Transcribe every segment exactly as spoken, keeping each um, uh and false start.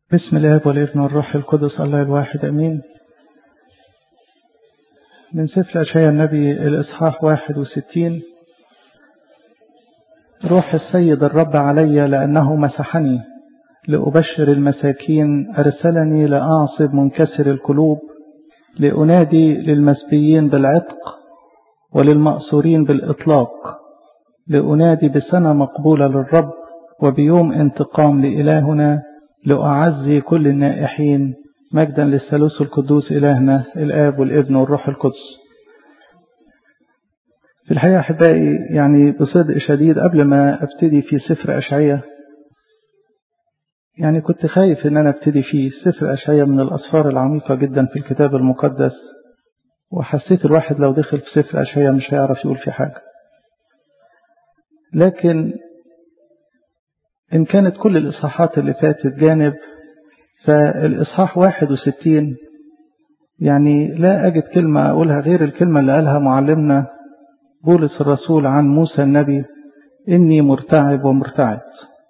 بسم الله والابن والروح القدس الله الواحد أمين. من سفر أشعياء النبي الإصحاح واحد وستين. روح السيد الرب علي لأنه مسحني لأبشر المساكين، أرسلني لأعصب منكسر القلوب، لأنادي للمسبيين بالعتق وللمأسورين بالإطلاق، لأنادي بسنة مقبولة للرب وبيوم انتقام لإلهنا، لأعزي كل النائحين. مجدا للثالوث القدوس إلهنا الآب والابن والروح القدس. في الحقيقة أحبائي يعني بصدق شديد قبل ما أبتدي في سفر أشعياء يعني كنت خايف إن أنا أبتدي فيه. سفر أشعياء من الأسفار العميقة جدا في الكتاب المقدس، وحسيت الواحد لو دخل في سفر أشعياء مش هيعرف يقول في حاجة. لكن إن كانت كل الإصحاحات اللي فاتت جانب، فالإصحاح واحد وستين يعني لا أجد كلمة أقولها غير الكلمة اللي قالها معلمنا بولس الرسول عن موسى النبي: إني مرتعب ومرتعد.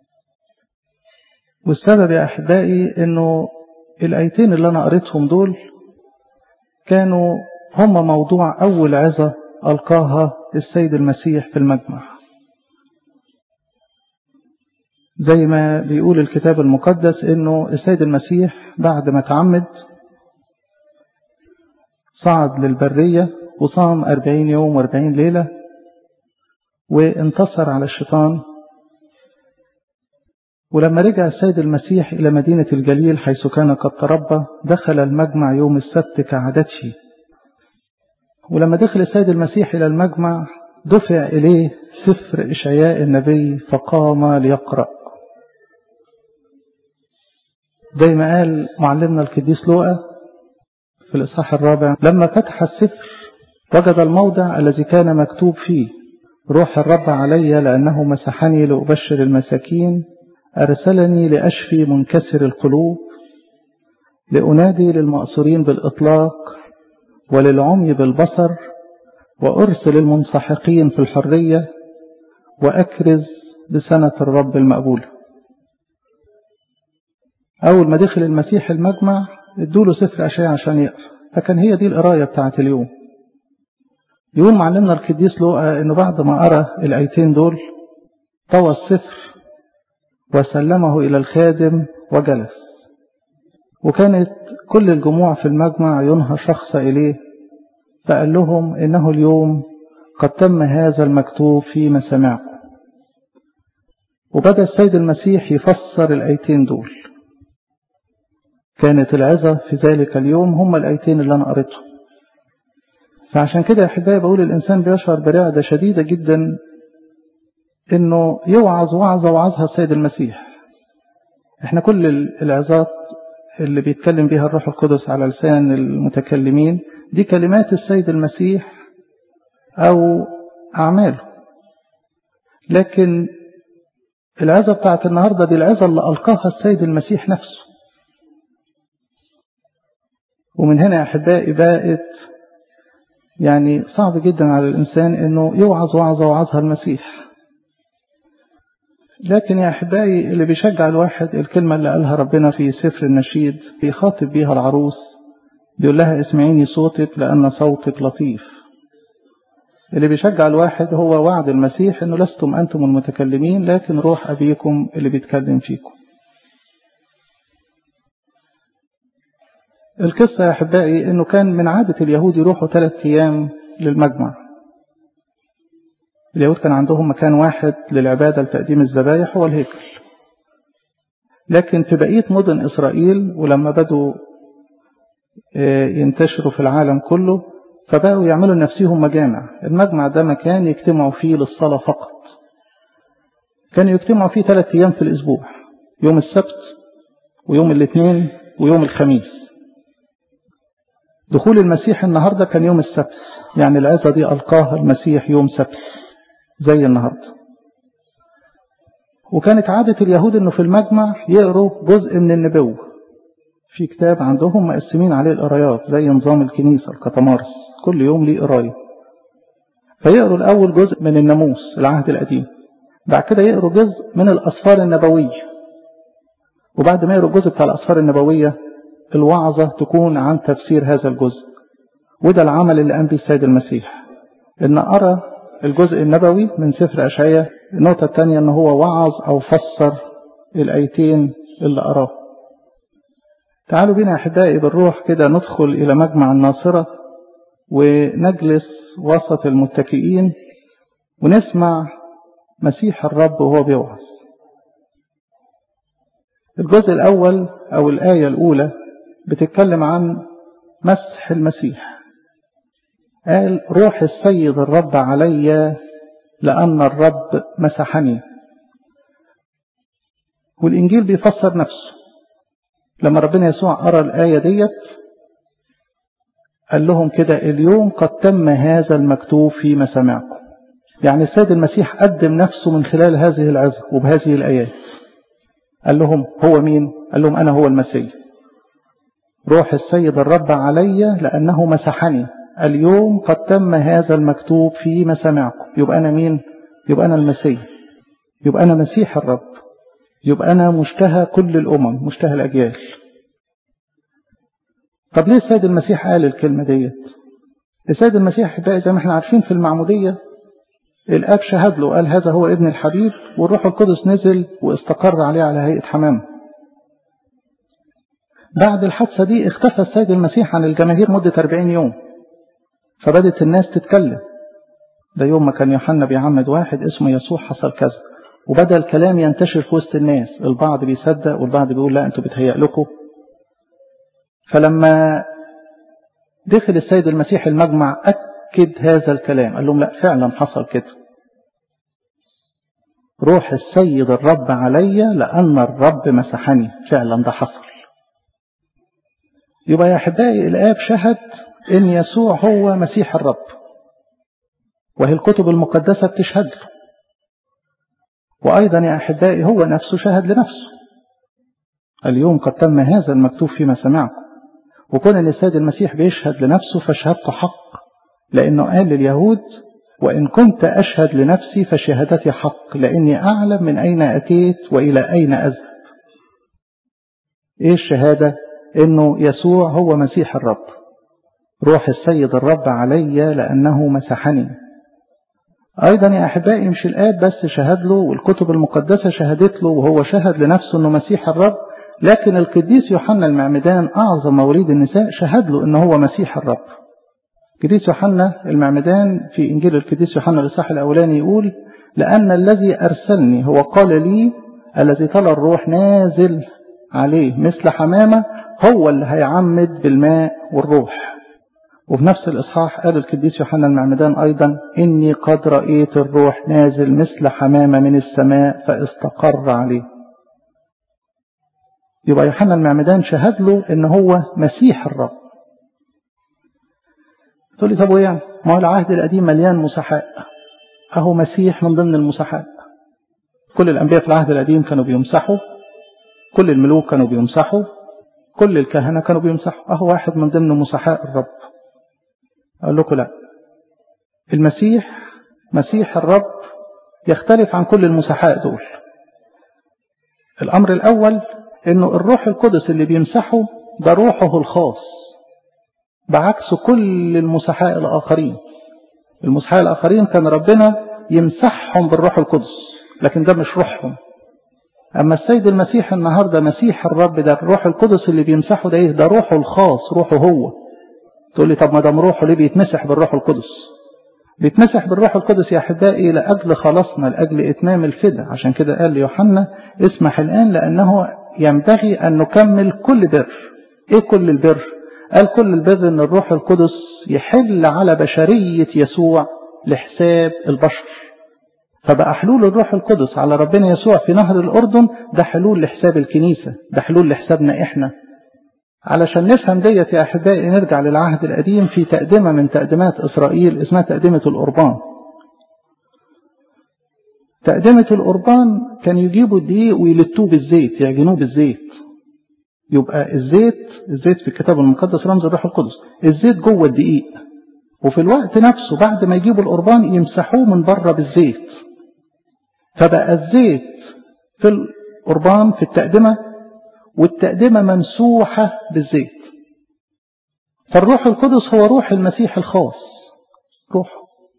والسبب يا أحبائي إنه الآيتين اللي أنا قريتهم دول كانوا هم موضوع أول عظة ألقاها السيد المسيح في المجمع. زي ما بيقول الكتاب المقدس إنه السيد المسيح بعد ما تعمد صعد للبرية وصام أربعين يوم وأربعين ليلة وانتصر على الشيطان. ولما رجع السيد المسيح إلى مدينة الجليل حيث كان قد تربى، دخل المجمع يوم السبت كعادته. ولما دخل السيد المسيح إلى المجمع دفع إليه سفر إشعياء النبي فقام ليقرأ. زي ما قال معلمنا القديس لوقا في الإصحاح الرابع: لما فتح السفر وجد الموضع الذي كان مكتوب فيه: روح الرب علي لأنه مسحني لأبشر المساكين، أرسلني لأشفي منكسر القلوب، لأنادي للمأسورين بالإطلاق وللعمي بالبصر، وأرسل المنسحقين في الحرية، وأكرز بسنة الرب المقبولة. أول ما دخل المسيح المجمع ادوله سفر أشعياء عشان يقرأ، فكان هي دي القراية بتاعت اليوم. يقول معلمنا القديس لوقا إنه بعد ما قرأ الآيتين دول طوى السفر وسلمه إلى الخادم وجلس. وكانت كل الجموع في المجمع ينهى شخص إليه، فقال لهم: إنه اليوم قد تم هذا المكتوب في مسامعكم. وبدأ السيد المسيح يفسر الآيتين دول. كانت العظة في ذلك اليوم هم الآيتين اللي أنا قريتهم. فعشان كده يا أحبائي بقول الإنسان بيشعر برعدة شديدة جدا إنه يوعظ وعظة وعظها السيد المسيح. إحنا كل العظات اللي بيتكلم بها الروح القدس على لسان المتكلمين دي كلمات السيد المسيح أو أعماله. لكن العظة بتاعت النهاردة دي العظة اللي ألقاها السيد المسيح نفسه. ومن هنا يا أحبائي بقت يعني صعب جدا على الإنسان إنه يوعظ وعظة وعظها المسيح. لكن يا أحبائي اللي بيشجع الواحد الكلمة اللي قالها ربنا في سفر النشيد بيخاطب بيها العروس، بيقول لها: اسمعيني صوتك لأن صوتك لطيف. اللي بيشجع الواحد هو وعد المسيح إنه لستم أنتم المتكلمين لكن روح أبيكم اللي بيتكلم فيكم. القصة يا أحبائي إنه كان من عادة اليهود يروحوا ثلاث أيام للمجمع. اليهود كان عندهم مكان واحد للعبادة لتقديم الذبائح هو الهيكل. لكن في بقية مدن إسرائيل ولما بدوا ينتشروا في العالم كله فبقوا يعملوا لنفسهم مجامع. المجمع ده مكان يجتمعوا فيه للصلاة فقط. كانوا يجتمعوا فيه ثلاث أيام في الأسبوع: يوم السبت ويوم الاثنين ويوم الخميس. دخول المسيح النهاردة كان يوم السبت، يعني العظة دي ألقاها المسيح يوم سبت زي النهاردة. وكانت عادة اليهود إنه في المجمع يقروا جزء من النبوة. في كتاب عندهم مقسمين عليه القرايات زي نظام الكنيسة الكتمارس، كل يوم ليه قراية. فيقروا الأول جزء من الناموس العهد القديم، بعد كده يقروا جزء من الأسفار النبوية، وبعد ما يقرأ الجزء بتاع الأسفار النبوية الوعظة تكون عن تفسير هذا الجزء. وده العمل اللي قام به السيد المسيح، إن أرى الجزء النبوي من سفر أشعياء. النقطة الثانية إن هو وعظ أو فسر الآيتين اللي أراه. تعالوا بنا أحبائي بالروح كده ندخل إلى مجمع الناصرة ونجلس وسط المتكئين ونسمع مسيح الرب وهو بيوعظ. الجزء الأول أو الآية الأولى بتتكلم عن مسح المسيح. قال روح السيد الرب علي لأن الرب مسحني. والإنجيل بيفسر نفسه. لما ربنا يسوع قرأ الآية ديت قال لهم كده اليوم قد تم هذا المكتوب في مسامعكم. يعني السيد المسيح قدم نفسه من خلال هذه العظة وبهذه الآيات. قال لهم هو مين؟ قال لهم أنا هو المسيح. روح السيد الرب علي لأنه مسحني. اليوم قد تم هذا المكتوب في مسامعكم. يبقى أنا مين؟ يبقى أنا المسيح. يبقى أنا مسيح الرب. يبقى أنا مشتهى كل الأمم، مشتهى الأجيال. طب ليه السيد المسيح قال الكلمة ديت؟ السيد المسيح بقى زي ما احنا عارفين في المعمودية الآب شهد له، قال هذا هو ابن الحبيب، والروح القدس نزل واستقر عليه على هيئة حمام. بعد الحادثة دي اختفى السيد المسيح عن الجماهير مدة أربعين يوم، فبدت الناس تتكلم. ده يوم ما كان يوحنا بيعمد واحد اسمه يسوع حصل كذا، وبدأ الكلام ينتشر في وسط الناس. البعض بيصدق والبعض بيقول لا انتوا بتهيأ لكم. فلما دخل السيد المسيح المجمع أكد هذا الكلام، قال لهم لا فعلا حصل كده. روح السيد الرب علي لأن الرب مسحني. فعلا ده حصل. يبقى يا أحبائي الآب شهد إن يسوع هو مسيح الرب، وهي الكتب المقدسة بتشهد له. وأيضا يا أحبائي هو نفسه شهد لنفسه. اليوم قد تم هذا المكتوب في مسامعكم. وكون أن السيد المسيح بيشهد لنفسه فشهادته حق، لأنه قال لليهود وإن كنت أشهد لنفسي فشهادتي حق، لأني أعلم من أين أتيت وإلى أين أذهب. إيه الشهادة؟ إنه يسوع هو مسيح الرب. روح السيد الرب علي لأنه مسحني. أيضا يا أحبائي مش الآب بس شهد له والكتب المقدسة شهدت له وهو شهد لنفسه أنه مسيح الرب، لكن القديس يوحنا المعمدان أعظم مواليد النساء شهد له أنه هو مسيح الرب. القديس يوحنا المعمدان في إنجيل القديس يوحنا الإصحاح الأولاني يقول لأن الذي أرسلني هو قال لي الذي تلا الروح نازل عليه مثل حمامة هو اللي هيعمد بالماء والروح. وفي نفس الإصحاح قال القديس يوحنا المعمدان أيضا إني قد رأيت الروح نازل مثل حمامة من السماء فاستقر عليه. يبقى يوحنا المعمدان شهد له إن هو مسيح الرب. تقول لي طب ويعني ما هو العهد القديم مليان مسحاء، أهو مسيح من ضمن المسحاء. كل الأنبياء في العهد القديم كانوا بيمسحوا، كل الملوك كانوا بيمسحوا، كل الكهنة كانوا بيمسحوا، أهو واحد من ضمن مسحاء الرب. أقول لكم لا، المسيح مسيح الرب يختلف عن كل المسحاء دول. الأمر الأول إنه الروح القدس اللي بيمسحه ده روحه الخاص، بعكس كل المسحاء الآخرين. المسحاء الآخرين كان ربنا يمسحهم بالروح القدس، لكن ده مش روحهم. أما السيد المسيح النهاردة مسيح الرب ده الروح القدس اللي بيمسحه ده إيه؟ ده روحه الخاص، روحه هو. تقول لي طب ما دام روحه ليه بيتمسح بالروح القدس؟ بيتمسح بالروح القدس يا أحبائي لأجل خلاصنا، لأجل إتمام الفداء. عشان كده قال ليوحنا اسمح الآن لأنه ينبغي أن نكمل كل بر. إيه كل البر؟ قال كل البر أن الروح القدس يحل على بشرية يسوع لحساب البشر. فبقى حلول الروح القدس على ربنا يسوع في نهر الأردن ده حلول لحساب الكنيسة، ده حلول لحسابنا إحنا. علشان نفهم ديت يا أحبائي نرجع للعهد القديم في تقدمة من تقدمات إسرائيل اسمها تقدمة القربان. تقدمة القربان كان يجيبوا الدقيق ويلتوه بالزيت، يعجنوه بالزيت. يبقى الزيت الزيت في الكتاب المقدس رمز الروح القدس، الزيت جوه الدقيق، وفي الوقت نفسه بعد ما يجيبوا القربان يمسحوه من بره بالزيت. فبقى الزيت في القربان في التقدمة والتقدمة ممسوحة بالزيت. فالروح القدس هو روح المسيح الخاص، روح.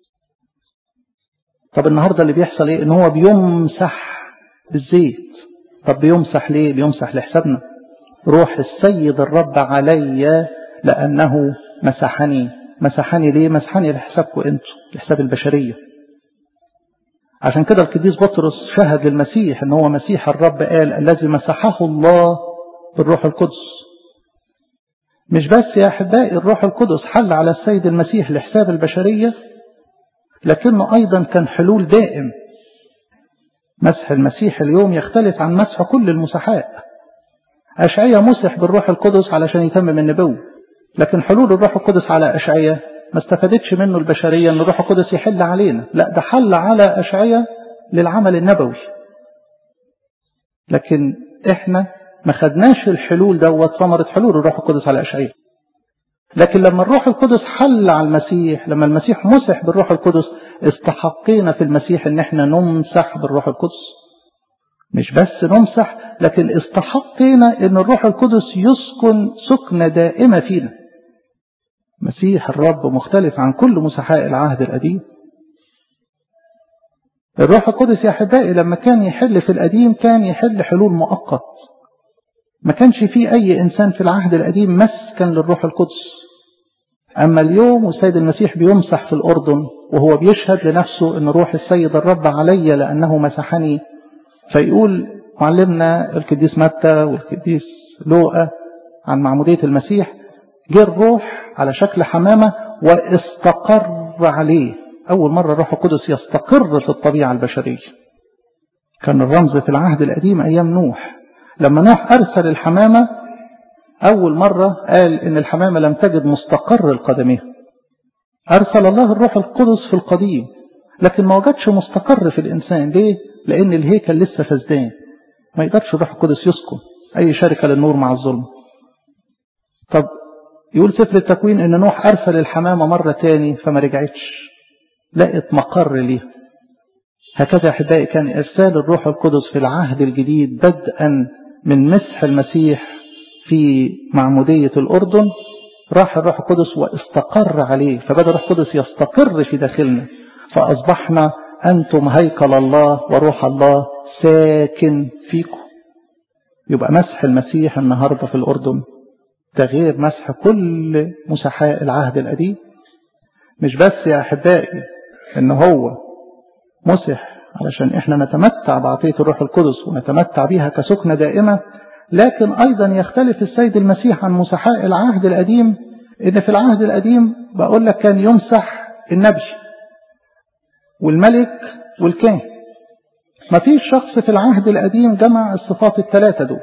طب النهاردة اللي بيحصل ايه؟ ان هو بيمسح بالزيت. طب بيمسح ليه؟ بيمسح لحسابنا. روح السيد الرب علي لأنه مسحني. مسحني ليه؟ مسحني لحسابكم انتوا، لحساب البشرية. عشان كده القديس بطرس شهد للمسيح ان هو مسيح الرب، قال الذي مسحه الله بالروح القدس. مش بس يا أحبائي الروح القدس حل على السيد المسيح لحساب البشرية، لكنه أيضا كان حلول دائم. مسح المسيح اليوم يختلف عن مسح كل المسحاء. أشعية مسح بالروح القدس علشان يتمم النبوة، لكن حلول الروح القدس على أشعية ما استفادتش منه البشرية ان الروح القدس يحل علينا، لا ده حل على أشعية للعمل النبوي. لكن احنا ما خدناش الحلول دوت ثمرة حلول الروح القدس على أشعية. لكن لما الروح القدس حل على المسيح، لما المسيح مسح بالروح القدس، استحقينا في المسيح ان احنا نمسح بالروح القدس. مش بس نمسح، لكن استحقينا ان الروح القدس يسكن سكنة دائمة فينا. مسيح الرب مختلف عن كل مسحاء العهد القديم. الروح القدس يا أحبائي لما كان يحل في القديم كان يحل حلول مؤقت. ما كانش فيه أي إنسان في العهد القديم مسكن للروح القدس. أما اليوم والسيد المسيح بيمسح في الأردن وهو بيشهد لنفسه أن روح السيد الرب علي لأنه مسحني. فيقول معلمنا القديس متى والقديس لوقا عن معمودية المسيح، جه الروح على شكل حمامة واستقر عليه. أول مرة الروح القدس يستقر في الطبيعة البشرية. كان الرمز في العهد القديم أيام نوح، لما نوح أرسل الحمامة أول مرة قال إن الحمامة لم تجد مستقر القدمين. أرسل الله الروح القدس في القديم، لكن ما وجدش مستقر في الإنسان. ليه؟ لأن الهيكل لسه فسدان، ما يقدرش الروح القدس يسكن. أي شركة للنور مع الظلم. طب يقول سفر التكوين إن نوح أرسل الحمامة مرة تاني فما رجعتش، لقت مقر ليه. هكذا يا أحبائي كان إرسال الروح القدس في العهد الجديد بدءا من مسح المسيح في معمودية الأردن. راح الروح القدس واستقر عليه، فبدأ الروح القدس يستقر في داخلنا، فأصبحنا أنتم هيكل الله وروح الله ساكن فيكم. يبقى مسح المسيح النهاردة في الأردن تغيير مسح كل مسحاء العهد القديم. مش بس يا أحبائي إن هو مسح علشان إحنا نتمتع بعطية الروح القدس ونتمتع بها كسكنة دائمة، لكن أيضا يختلف السيد المسيح عن مسحاء العهد القديم. إن في العهد القديم بقول لك كان يمسح النبي والملك والكاهن. ما فيش شخص في العهد القديم جمع الصفات الثلاثة دول.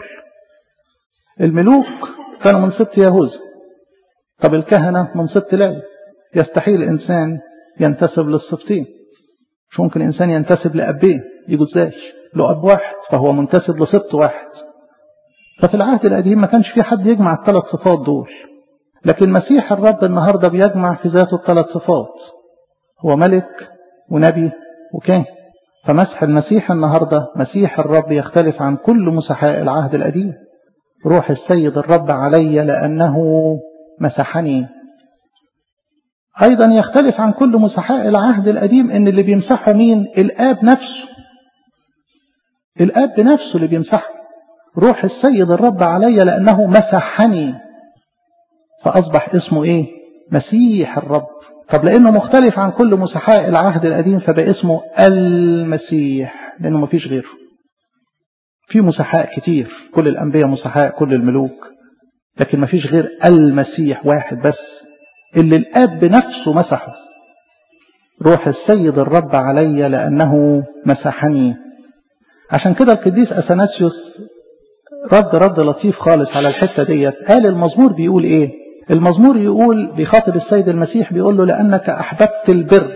الملوك كانوا من سبط يهوذا، طب الكهنة من سبط لاوي. يستحيل إنسان ينتسب للسبطين، مش ممكن إنسان ينتسب لأبين، يجوا ازاي؟ له أب واحد فهو منتسب لسبط واحد. ففي العهد القديم ما كانش في حد يجمع الثلاث صفات دول، لكن مسيح الرب النهاردة بيجمع في ذاته الثلاث صفات، هو ملك ونبي وكاهن. فمسح المسيح النهاردة مسيح الرب يختلف عن كل مسحاء العهد القديم. روح السيد الرب علي لأنه مسحني. أيضا يختلف عن كل مسحاء العهد القديم إن اللي بيمسحه مين؟ الآب نفسه. الآب بنفسه اللي بيمسحه. روح السيد الرب علي لأنه مسحني، فأصبح اسمه إيه؟ مسيح الرب. طب لأنه مختلف عن كل مسحاء العهد القديم فبقى اسمه المسيح، لأنه ما فيش غيره. في مسحاء كتير، كل الأنبياء مسحاء، كل الملوك، لكن ما فيش غير المسيح واحد بس اللي الآب بنفسه مسحه. روح السيد الرب علي لأنه مسحني. عشان كده القديس أثناسيوس رد رد لطيف خالص على الحتة ديت. قال المزمور بيقول إيه؟ المزمور يقول بيخاطب السيد المسيح بيقول له لأنك أحببت البر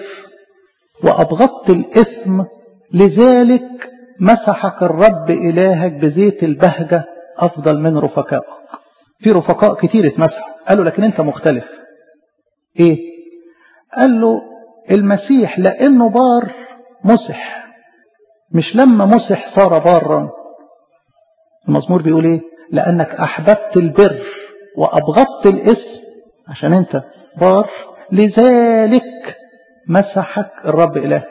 وأبغضت الإثم لذلك مسحك الرب إلهك بزيت البهجة أفضل من رفقائك. في رفقاء كتير اتمسحوا، قالوا لكن أنت مختلف. إيه؟ قال له المسيح لأنه بار مسح، مش لما مسح صار بارا. المزمور بيقول إيه؟ لأنك أحببت البر وأبغضت الاسم عشان أنت بار، لذلك مسحك الرب إلهك.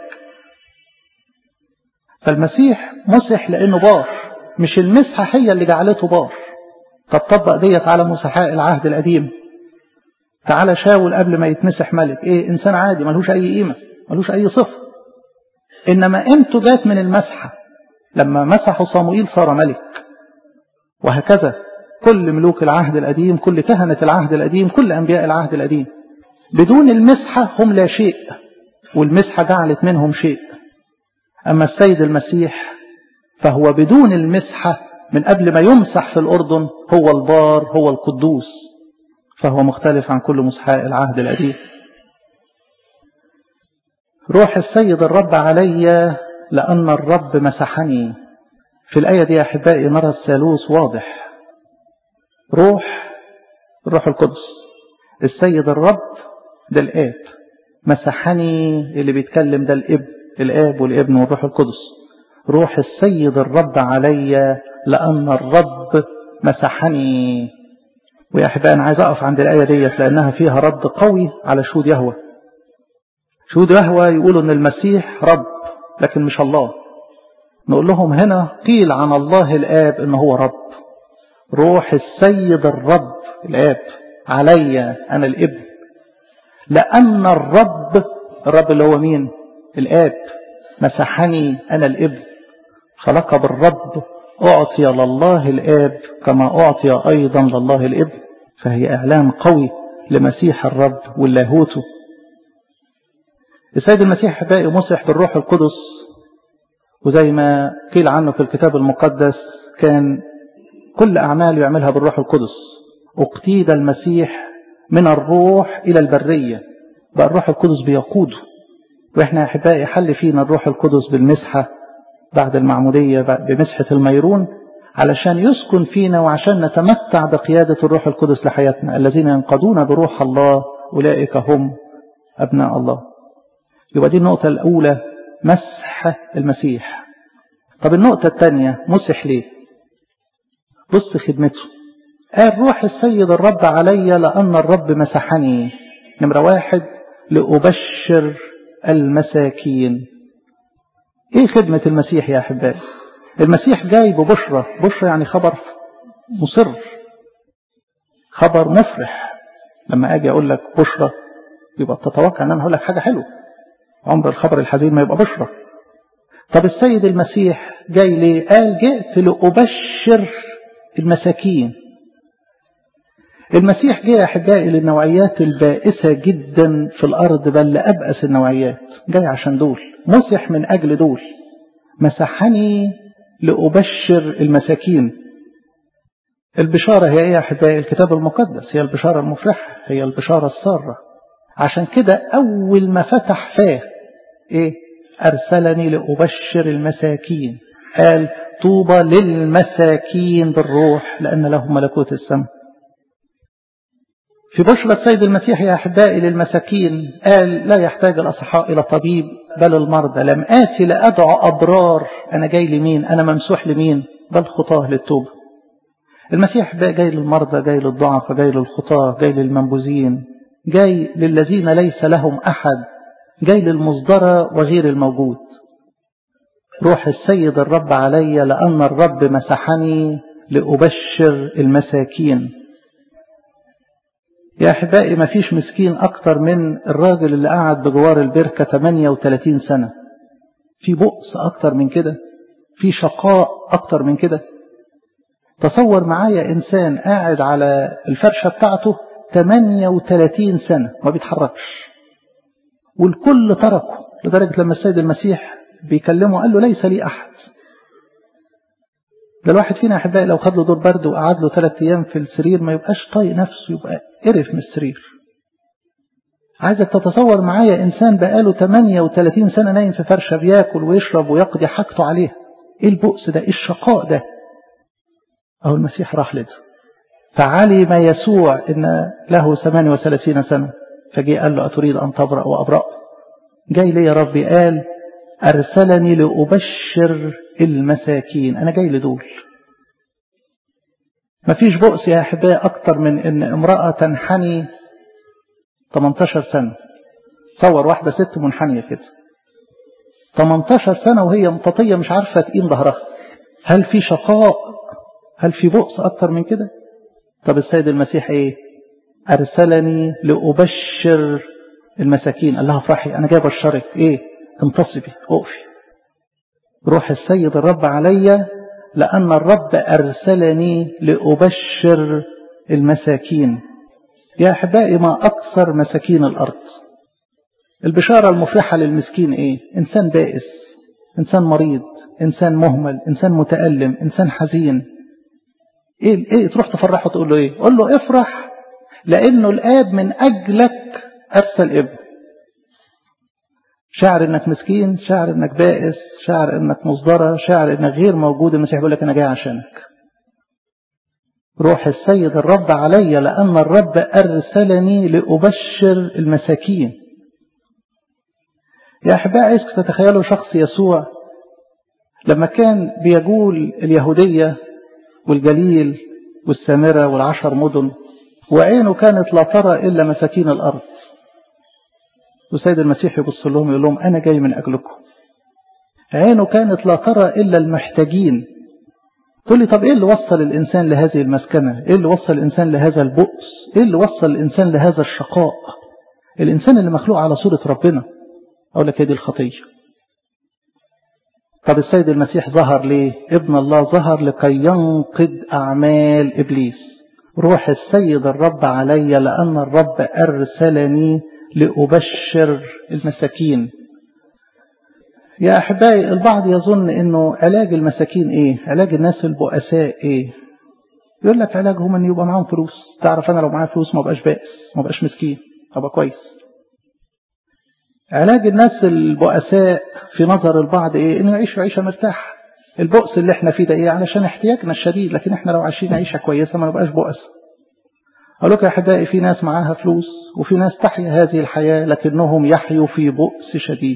فالمسيح مسح لأنه بار، مش المسحة هي اللي جعلته بار. قد طبق ديت على مسحاء العهد القديم. تعالى شاول قبل ما يتمسح ملك، ايه؟ انسان عادي ملوش اي قيمة، ملوش اي صفة. انما قيمته جات من المسحة، لما مسحوا صموئيل صار ملك. وهكذا كل ملوك العهد القديم، كل كهنة العهد القديم، كل انبياء العهد القديم بدون المسحة هم لا شيء، والمسحة جعلت منهم شيء. اما السيد المسيح فهو بدون المسحة من قبل ما يمسح في الأردن هو البار، هو القدوس، فهو مختلف عن كل مسحاء العهد القديم. روح السيد الرب علي لأن الرب مسحني. في الآية دي يا أحبائي نرى الثالوث واضح. روح الروح القدس، السيد الرب ده الآب، مسحني اللي بيتكلم ده الابن، الآب والابن والروح القدس. روح السيد الرب علي لأن الرب مسحني. ويا أحبائي أنا عايز أقف عند الآية ديت لأنها فيها رد قوي على شهود يهوه. شهود يهوه يقولوا أن المسيح رب لكن مش الله. نقول لهم هنا قيل عن الله الآب أنه هو رب. روح السيد الرب الآب علي أنا الابن، لأن الرب، الرب اللي هو مين؟ الآب، مسحني أنا الابن. خلق بالرب أعطي لله الآب كما أعطي أيضا لله الابن. فهي إعلان قوي لمسيح الرب واللاهوته. السيد المسيح أحبائي مسح بالروح القدس، وزي ما قيل عنه في الكتاب المقدس كان كل أعماله يعملها بالروح القدس. اقتيد المسيح من الروح إلى البرية، بقى الروح القدس بيقوده. وإحنا أحبائي حل فينا الروح القدس بالمسحة بعد المعمودية بمسحة الميرون علشان يسكن فينا وعشان نتمتع بقيادة الروح القدس لحياتنا. الذين ينقضون بروح الله أولئك هم أبناء الله. يبقى دي النقطة الأولى، مسح المسيح. طب النقطة الثانية، مسح ليه؟ بص خدمته. قال روح السيد الرب علي لأن الرب مسحني. نمرة واحد، لأبشر المساكين. ايه خدمة المسيح يا أحبائي؟ المسيح جاي ببشرة. بشرة يعني خبر مصر، خبر مفرح. لما اجي اقول لك بشرة يبقى تتوقع ان انا هقول لك حاجة حلوة. عمر الخبر الحزين ما يبقى بشرة. طب السيد المسيح جاي ليه؟ قال جئت لأبشر المساكين. المسيح جاي أحبائي للنوعيات البائسة جدا في الأرض، بل لأبأس النوعيات. جاي عشان دول، مسح من أجل دول. مسحني لأبشر المساكين. البشارة هي ايه يا أحبائي؟ الكتاب المقدس هي البشارة المفرحة، هي البشارة السارة. عشان كده أول ما فتح فاه ايه؟ أرسلني لأبشر المساكين. قال طوبى للمساكين بالروح لأن لهم ملكوت السماء. في بشرة سيد المسيح يا أحبائي للمساكين قال لا يحتاج الأصحاء إلى طبيب بل المرضى. لم آتي لأدعو أبرار. أنا جاي لمين؟ أنا ممسوح لمين؟ بل خطاه للتوبة. المسيح جاي للمرضى، جاي للضعف، جاي للخطاه، جاي للمنبوذين، جاي للذين ليس لهم أحد، جاي للمصدرة وغير الموجود. روح السيد الرب علي لأن الرب مسحني لأبشر المساكين. يا أحبائي ما فيش مسكين أكتر من الراجل اللي قاعد بجوار البركة ثمانية وثلاثين سنة. في بؤس أكتر من كده؟ في شقاء أكتر من كده؟ تصور معايا إنسان قاعد على الفرشة بتاعته ثمانية وثلاثين سنة ما بيتحركش، والكل تركه، لدرجة لما السيد المسيح بيكلمه قال له ليس لي أحد. ده الواحد فينا أحبائي لو خد له دور برد وقعد له ثلاث أيام في السرير ما يبقاش طايق نفسه، يبقى قرف من السرير. عايزك تتصور معايا إنسان بقاله ثمانية وثلاثين سنة نايم في فرشة بياكل ويشرب ويقضي حاجته عليها. إيه البؤس ده؟ إيه الشقاء ده؟ أو المسيح راح لده. فعلم يسوع إن له ثمانية وثلاثين سنة، فجاء قال له أتريد أن تبرأ وأبرأ؟ جاي لي يا ربي؟ قال أرسلني لأبشر المساكين. أنا جاي لدول. مفيش بؤس يا أحباء أكتر من إن امرأة تنحني ثمانية عشر سنة. تصور واحدة ست منحنية كده ثمانية عشر سنة وهي مطاطية مش عارفة تقيم ظهرها. هل في شقاء؟ هل في بؤس أكتر من كده؟ طب السيد المسيح إيه؟ أرسلني لأبشر المساكين. قال لها افرحي، أنا جاي أبشرك. إيه؟ انتصبي، أقفي. روح السيد الرب علي لأن الرب أرسلني لأبشر المساكين. يا أحبائي ما أكثر مساكين الأرض. البشارة المفرحة للمسكين إيه؟ إنسان بائس، إنسان مريض، إنسان مهمل، إنسان متألم، إنسان حزين. إيه, إيه تروح تفرحه تقول له إيه؟ قول له افرح لأنه الآب من أجلك أرسل ابن. شاعر إنك مسكين، شاعر إنك بائس، شاعر إنك مصدرة، شاعر إنك غير موجود، المسيح يقول لك أنا جاي عشانك. روح السيد الرب علي لأن الرب أرسلني لأبشر المساكين. يا أحبائي اسكت تتخيلوا شخص يسوع لما كان بيجول اليهودية والجليل والسامرة والعشر مدن وعينه كانت لا ترى إلا مساكين الأرض، والسيد المسيح يبص لهم يقول لهم أنا جاي من أجلكم. عينه كانت لا ترى إلا المحتاجين. تقول لي طب إيه اللي وصل الإنسان لهذه المسكنة؟ إيه اللي وصل الإنسان لهذا البؤس؟ إيه اللي وصل الإنسان لهذا الشقاء؟ الإنسان اللي مخلوق على صورة ربنا. أقول لك هذه الخطية. طب السيد المسيح ظهر ليه؟ ابن الله ظهر لكي ينقض أعمال إبليس. روح السيد الرب علي لأن الرب أرسلني لأبشر المساكين. يا أحبائي البعض يظن أنه علاج المساكين إيه؟ علاج الناس البؤساء إيه؟ يقول لك علاجهم أن يبقى معهم فلوس. تعرف أنا لو معايا فلوس ما بقاش بائس، ما بقاش مسكين، أبقى كويس. علاج الناس البؤساء في نظر البعض إيه؟ إنه يعيشوا عيشة مرتاحة. البؤس اللي احنا فيه ده إيه؟ علشان احتياجنا الشديد، لكن احنا لو عايشين عيشة كويسة ما نبقاش بؤس. أقول لك يا أحبائي في ناس معاها فلوس وفي ناس تحيا هذه الحياة لكنهم يحيوا في بؤس شديد.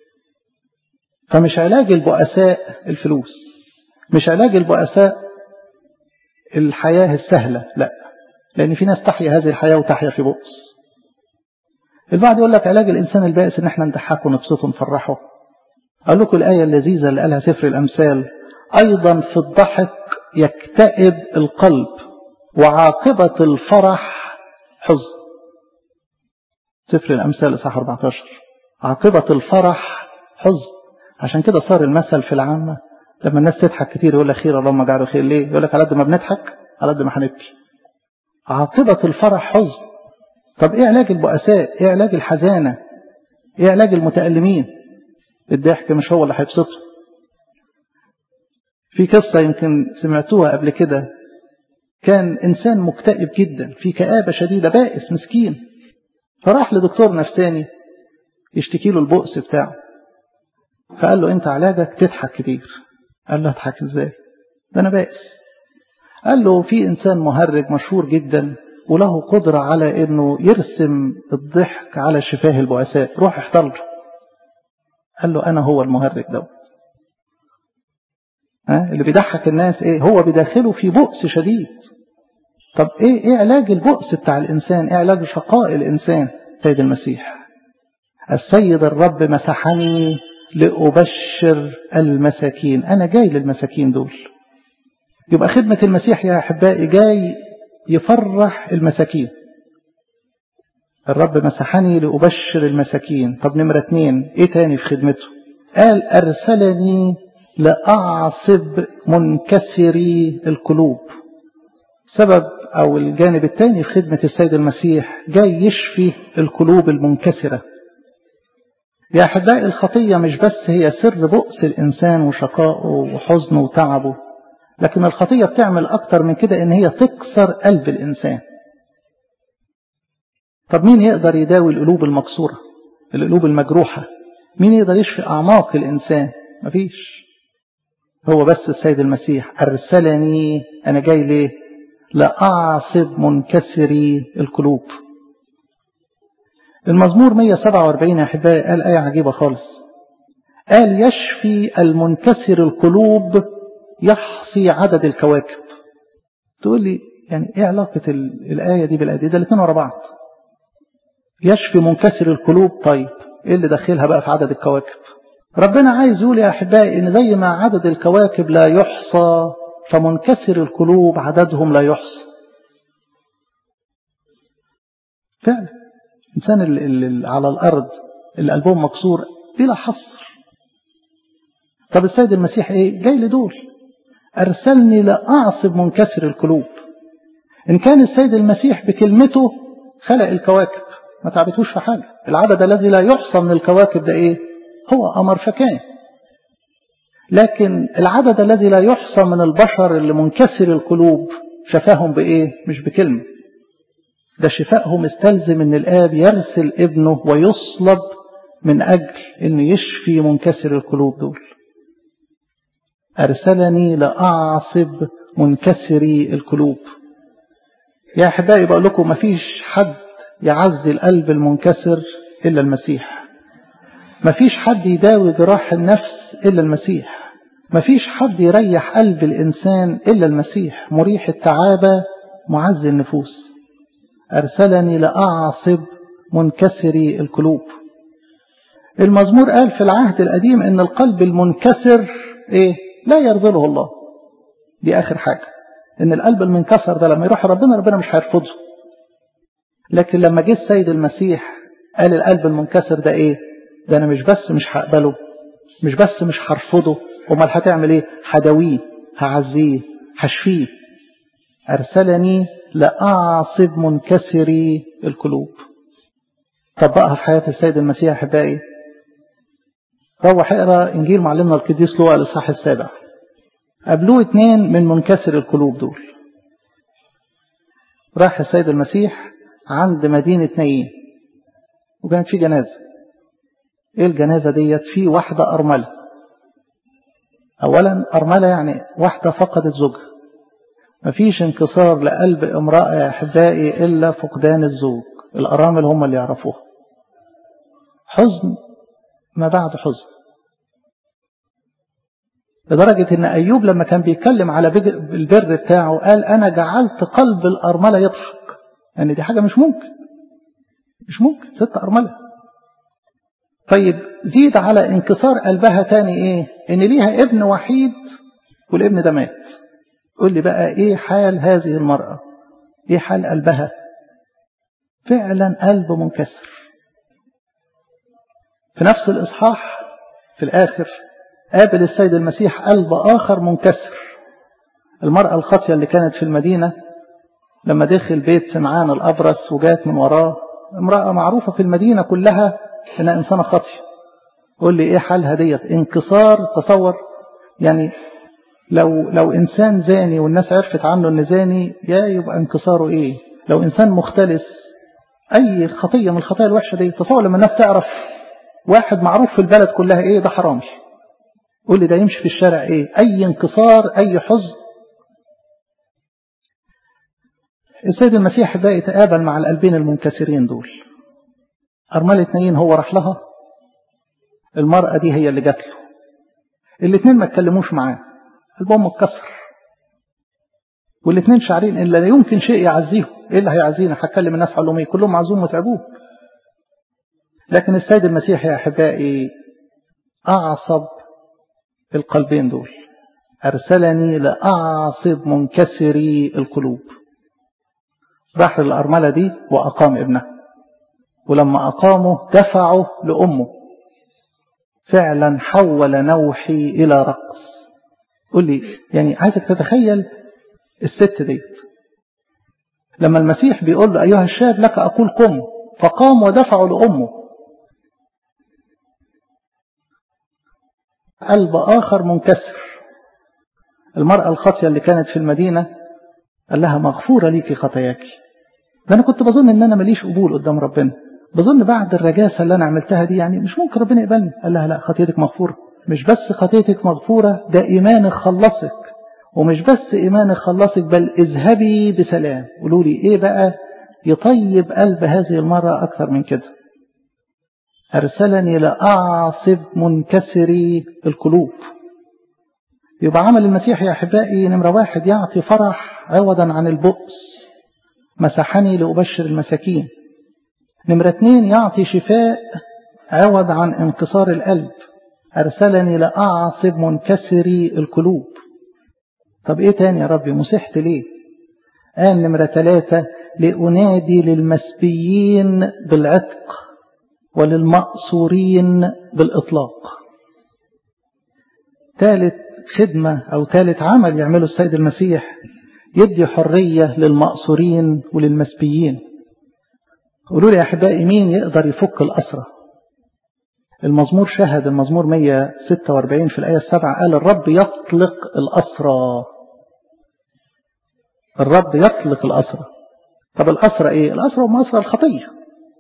فمش علاج البؤساء الفلوس، مش علاج البؤساء الحياة السهلة، لا، لأن في ناس تحيا هذه الحياة وتحيا في بؤس. البعض يقول لك علاج الإنسان البائس إن احنا نضحكه ونبسطه ونفرحه. أقول لكم الآية اللذيذة اللي قالها سفر الأمثال: أيضا في الضحك يكتئب القلب وعاقبة الفرح حزن. سفر الأمثال إصحاح أربعة عشر. عاقبة الفرح حزن. عشان كده صار المثل في العامة لما الناس تضحك كتير يقول لك خير اللهم اجعله خير. ليه؟ يقول لك على قد ما بنضحك على قد ما هنبكي. عاقبة الفرح حزن. طب ايه علاج البؤساء؟ ايه علاج الحزانة؟ ايه علاج المتألمين؟ الضحك مش هو اللي هيبسطه. في قصة يمكن سمعتوها قبل كده، كان إنسان مكتئب جدا في كآبة شديدة، بائس مسكين، فراح لدكتور نفساني يشتكي له البؤس بتاعه، فقال له أنت علاجك تضحك كتير. قال له أضحك إزاي؟ ده أنا بائس. قال له في إنسان مهرج مشهور جدا وله قدرة على أنه يرسم الضحك على شفاه البؤساء، روح احضر له. قال له أنا هو المهرج ده. ها اللي بيضحك الناس إيه؟ هو بداخله في بؤس شديد. طب إيه إيه علاج البؤس بتاع الإنسان؟ إيه علاج شقاء الإنسان؟ سيد المسيح: السيد الرب مسحني لأبشر المساكين. أنا جاي للمساكين دول. يبقى خدمة المسيح يا أحبائي جاي يفرح المساكين. الرب مسحني لأبشر المساكين. طب نمرة اتنين إيه تاني في خدمته؟ قال أرسلني لأعصب منكسري القلوب. سبب أو الجانب الثاني في خدمة السيد المسيح جاي يشفي القلوب المنكسرة. يا أحبائي الخطية مش بس هي سر بؤس الإنسان وشقائه وحزنه وتعبه، لكن الخطية بتعمل أكتر من كده، إن هي تكسر قلب الإنسان. طب مين يقدر يداوي القلوب المكسورة، القلوب المجروحة؟ مين يقدر يشفي أعماق الإنسان؟ مفيش. هو بس السيد المسيح. أرسلني، أنا جاي ليه؟ لأعصب منكسري القلوب. المزمور مئة وسبعة وأربعين يا أحبائي قال آية عجيبة خالص. قال يشفي المنكسر القلوب، يحصي عدد الكواكب. تقول لي يعني ايه علاقة الآية دي بالآية دي؟ ده الاثنين ورا بعض. يشفي منكسر القلوب، طيب ايه اللي داخلها بقى في عدد الكواكب؟ ربنا عايز يقول يا أحبائي إن زي ما عدد الكواكب لا يحصى فمنكسر القلوب عددهم لا يحصى. فعلا الإنسان اللي, اللي على الأرض اللي قلبهم مكسور بلا حصر. طب السيد المسيح إيه؟ جاي لدول، أرسلني لأعصب منكسر القلوب. إن كان السيد المسيح بكلمته خلق الكواكب ما تعبتوش في حاجة، العدد الذي لا يحصى من الكواكب ده إيه؟ هو أمر فكان. لكن العدد الذي لا يحصى من البشر اللي منكسر القلوب شفاهم بإيه؟ مش بكلمة، ده شفائهم استلزم ان الآب يرسل ابنه ويصلب من أجل ان يشفي منكسر القلوب دول. أرسلني لأعصب منكسري القلوب. يا أحبائي بقول لكم مفيش حد يعزي القلب المنكسر إلا المسيح، مفيش حد يداوي جراح النفس إلا المسيح، مفيش حد يريح قلب الإنسان إلا المسيح، مريح التعابة معزي النفوس. أرسلني لأعصب منكسري القلوب. المزمور قال في العهد القديم إن القلب المنكسر إيه؟ لا يرضله الله. دي آخر حاجة، إن القلب المنكسر ده لما يروح ربنا ربنا مش هيرفضه. لكن لما جه السيد المسيح قال القلب المنكسر ده إيه؟ ده أنا مش بس مش هقبله، مش بس مش هرفضه، أمال هتعمل إيه؟ هداويه، هعزيه، هشفيه. أرسلني لأعصب منكسري القلوب. طبقها في حياة السيد المسيح أحبائي. روح اقرأ إنجيل معلمنا القديس لوقا الإصحاح السابع. قابلوه اتنين من منكسر القلوب دول. راح السيد المسيح عند مدينة نايين وكانت في جنازة. ايه الجنازة ديت؟ في واحدة أرملة. أولا أرملة يعني واحدة فقدت زوجها. مفيش انكسار لقلب امرأة يا أحبائي إلا فقدان الزوج. الأرامل هم اللي يعرفوها. حزن ما بعد حزن، لدرجة ان أيوب لما كان بيتكلم على البر بتاعه قال أنا جعلت قلب الأرملة يضحك. يعني دي حاجة مش ممكن، مش ممكن ست أرملة. طيب زيد على انكسار قلبها تاني ايه؟ ان ليها ابن وحيد والابن ده مات. قول لي بقى ايه حال هذه المرأة؟ ايه حال قلبها؟ فعلا قلب منكسر. في نفس الإصحاح في الآخر قابل السيد المسيح قلب آخر منكسر. المرأة الخاطية اللي كانت في المدينة لما دخل بيت سمعان الأبرص وجات من وراه، امرأة معروفة في المدينة كلها انها إنسانة خاطية. قول لي ايه حالها ديت؟ انكسار. تصور يعني لو لو إنسان زاني والناس عرفت عنه إن زاني، يا يبقى انكساره إيه؟ لو إنسان مختلس أي خطية من الخطايا الوحشة دي، تصور لما الناس تعرف واحد معروف في البلد كلها إيه ده حرامي، قول لي ده يمشي في الشارع إيه؟ أي انكسار، أي حزن. السيد المسيح بقى يتقابل مع القلبين المنكسرين دول. أرملة نايين هو راح لها، المرأة دي هي اللي جات له. الاثنين ما اتكلموش معاه، قلبهم اتكسر، والاثنين شعرين ان لا يمكن شيء يعزيهم. ايه اللي هيعزينا؟ هتكلم الناس علومية كلهم معزوم وتعبوه. لكن السيد المسيح يا احبائي اعصب القلبين دول. ارسلني لاعصب منكسري القلوب. راح للارمله دي واقام ابنها، ولما اقامه دفعه لامه. فعلا حول نوحي الى رقص. قل لي يعني عايزك تتخيل الست دي لما المسيح بيقول له أيها الشاب لك أقول قم، فقام ودفعه لأمه. قلب آخر منكسر. المرأة الخاطية اللي كانت في المدينة قال لها مغفورة ليكي خطاياك. ده أنا كنت بظن إن أنا ماليش قبول قدام ربنا، بظن بعد الرجاسة اللي أنا عملتها دي يعني مش ممكن ربنا يقبلني. قال لها لا، خطيتك مغفورة. مش بس خطيتك مغفورة، ده إيمانك خلصك. ومش بس إيمانك خلصك، بل اذهبي بسلام. قولوا لي إيه بقى يطيب قلب هذه المرأة أكثر من كده؟ أرسلني لأعصب منكسري القلوب. يبقى عمل المسيح يا أحبائي نمرة واحد يعطي فرح عوضا عن البؤس، مسحني لأبشر المساكين. نمرة اتنين يعطي شفاء عوض عن انكسار القلب، أرسلني لأعصب منكسري القلوب. طب إيه تاني يا ربي مسحت ليه؟ قال نمرة ثلاثة لأنادي للمسبيين بالعتق وللمأسورين بالإطلاق. ثالث خدمة أو ثالث عمل يعمله السيد المسيح يدي حرية للمأسورين وللمسبيين. قولوا لي يا أحبائي مين يقدر يفك الأسرة؟ المزمور شهد، المزمور مئة وستة وأربعين في الآية السابعة قال الرب يطلق الأسرة. الرب يطلق الأسرة. طب الأسرة إيه؟ الأسرة هم أسرة الخطية.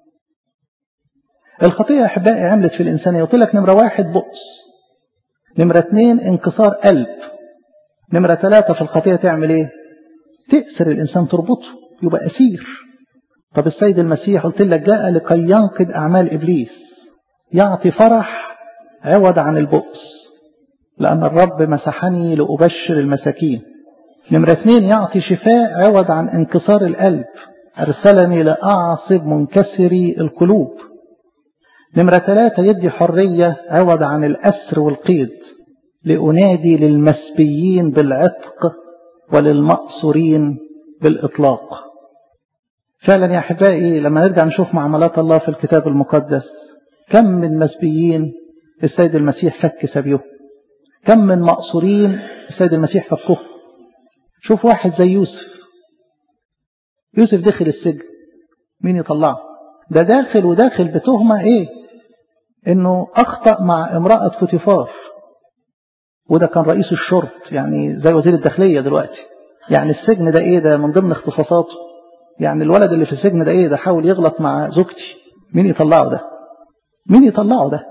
الخطية يا أحبائي عملت في الإنسانية. قلت لك نمرة واحد بؤس، نمرة اثنين انكسار قلب، نمرة ثلاثة في الخطية تعمل إيه؟ تأسر الإنسان، تربطه يبقى أسير. طب السيد المسيح قلت لك جاء لكي ينقض أعمال إبليس، يعطي فرح عوض عن البؤس، لأن الرب مسحني لأبشر المساكين. نمرة اثنين يعطي شفاء عوض عن انكسار القلب، أرسلني لأعصب منكسري القلوب. نمرة ثلاثة يدي حرية عوض عن الأسر والقيد، لأنادي للمسبيين بالعتق وللمأسورين بالإطلاق. فعلا يا أحبائي لما نرجع نشوف معاملات الله في الكتاب المقدس، كم من مسبيين السيد المسيح فك سبيه، كم من مأسورين السيد المسيح فكه. شوف واحد زي يوسف، يوسف دخل السجن، مين يطلعه؟ ده داخل وداخل بتهمة ايه؟ انه اخطأ مع امرأة فوتيفار، وده كان رئيس الشرط، يعني زي وزير الداخلية دلوقتي. يعني السجن ده ايه؟ ده من ضمن اختصاصاته. يعني الولد اللي في السجن ده ايه؟ ده حاول يغلط مع زوجتي، مين يطلعه ده؟ مين يطلعه ده؟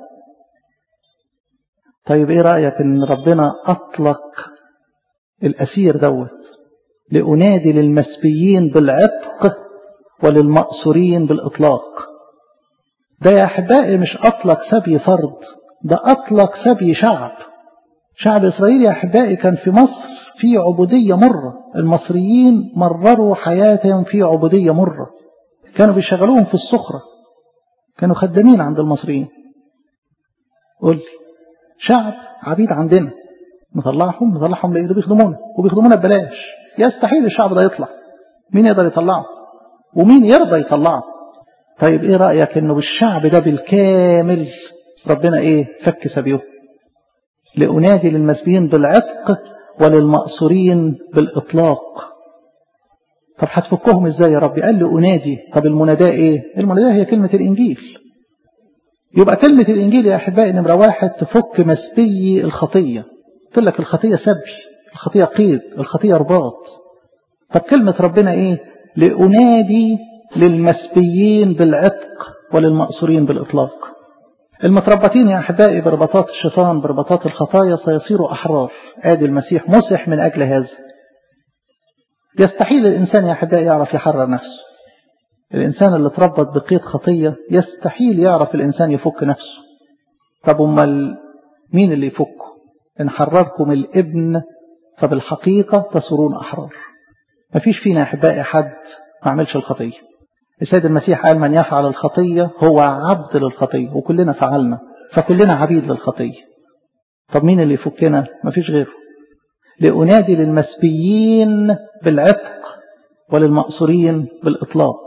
طيب ايه رأيك ان ربنا اطلق الاسير دوت، لأنادي للمسبيين بالعتق وللمأسورين بالإطلاق. ده يا أحبائي مش أطلق سبي فرد، ده أطلق سبي شعب. شعب إسرائيل يا أحبائي كان في مصر في عبودية مرة، المصريين مرروا حياتهم في عبودية مرة، كانوا بيشغلوهم في الصخرة، كانوا خدامين عند المصريين. قل لي شعب عبيد عندنا، نطلعهم نطلعهم لإيه؟ بيخدمونا وبيخدمونا ببلاش. يستحيل الشعب ده يطلع، مين يقدر يطلعه؟ ومين يرضى يطلعه؟ طيب ايه رأيك انه بالشعب ده بالكامل ربنا ايه؟ فك سبيه، لأنادي للمسبيين بالعتق وللمأسورين بالإطلاق. طب هتفكهم ازاي يا ربي؟ قال لي أنادي. طب المناداة ايه؟ المناداة هي كلمة الإنجيل. يبقى كلمة الإنجيل يا أحبائي نمرة واحد تفك مسبي الخطية. قلت لك الخطية سبي، الخطية قيد، الخطية رباط. طب كلمة ربنا ايه؟ لأنادي للمسبيين بالعتق وللمأسورين بالإطلاق. المتربطين يا أحبائي بربطات الشيطان بربطات الخطايا سيصيروا أحرار. آدي المسيح مسح من أجل هذا. يستحيل الإنسان يا أحبائي يعرف يحرر نفسه. الإنسان اللي تربط بقيد خطية يستحيل يعرف الإنسان يفك نفسه. طب أمال مين اللي يفكه؟ إن حرركم الابن فبالحقيقة تصيرون أحرار. مفيش فينا يا أحبائي حد ما عملش الخطية. السيد المسيح قال من يفعل الخطية هو عبد للخطية، وكلنا فعلنا، فكلنا عبيد للخطية. طب مين اللي يفكنا؟ مفيش غيره. لأنادي للمسبيين بالعتق وللمأسورين بالإطلاق.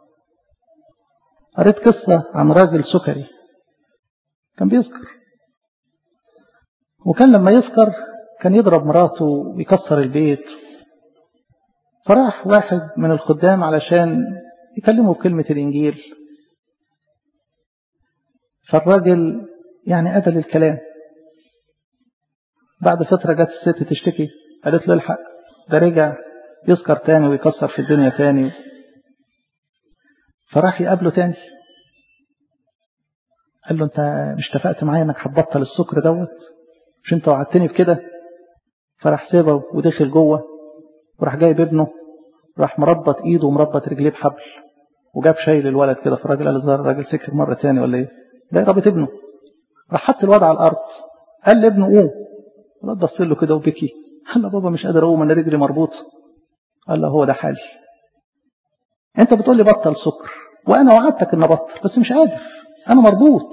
قريت قصة عن راجل سكري كان بيسكر، وكان لما يسكر كان يضرب مراته ويكسر البيت. فراح واحد من الخدام علشان يكلمه بكلمة الإنجيل، فالراجل يعني قبل الكلام. بعد فترة جت الست تشتكي، قالت له الحق ده رجع يسكر تاني ويكسر في الدنيا تاني. فراح يقابله تاني، قال له انت مش اتفقت معايا انك هتبطل السكر دوت؟ مش انت وعدتني بكده؟ فراح سيبه ودخل جوه، وراح جايب ابنه، راح مربط ايده ومربط رجليه بحبل، وجاب شايل الولد كده. فالراجل قال الظاهر الراجل سكر مرة تاني ولا ايه؟ ده رابط ابنه. راح حط الواد على الارض، قال لابنه قوم، الواد بص له كده وبكي، قال له بابا مش قادر اقوم انا رجلي مربوط. قال له هو ده حالي، انت بتقول لي بطل سكر وانا وعدتك ان ابطل بس مش قادر انا مربوط.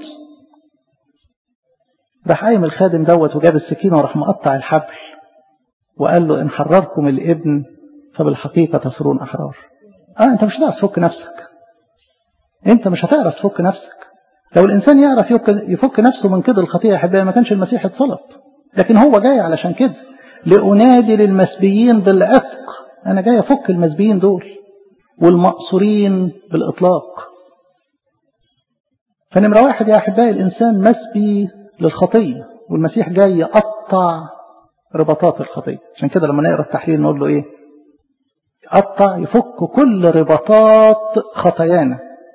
راح قايم الخادم دوت وجاب السكينه وراح مقطع الحبل وقال له ان حرركم الابن فبالحقيقه تصيرون احرار. اه انت مش هتعرف تفك نفسك، انت مش هتعرف تفك نفسك. لو الانسان يعرف يفك نفسه من كده الخطيه يا حبايبي ما كانش المسيح اتصلب، لكن هو جاي علشان كده، لأنادي للمسبيين بالعتق. انا جاي افك المسبيين دول والمقصورين بالاطلاق. فنمرة واحد يا احبائي الانسان مسبي للخطيه، والمسيح جاي يقطع رباطات الخطيه. عشان كده لما نقرا التحليل نقول له ايه؟ يقطع يفك كل رباطات خطايانا.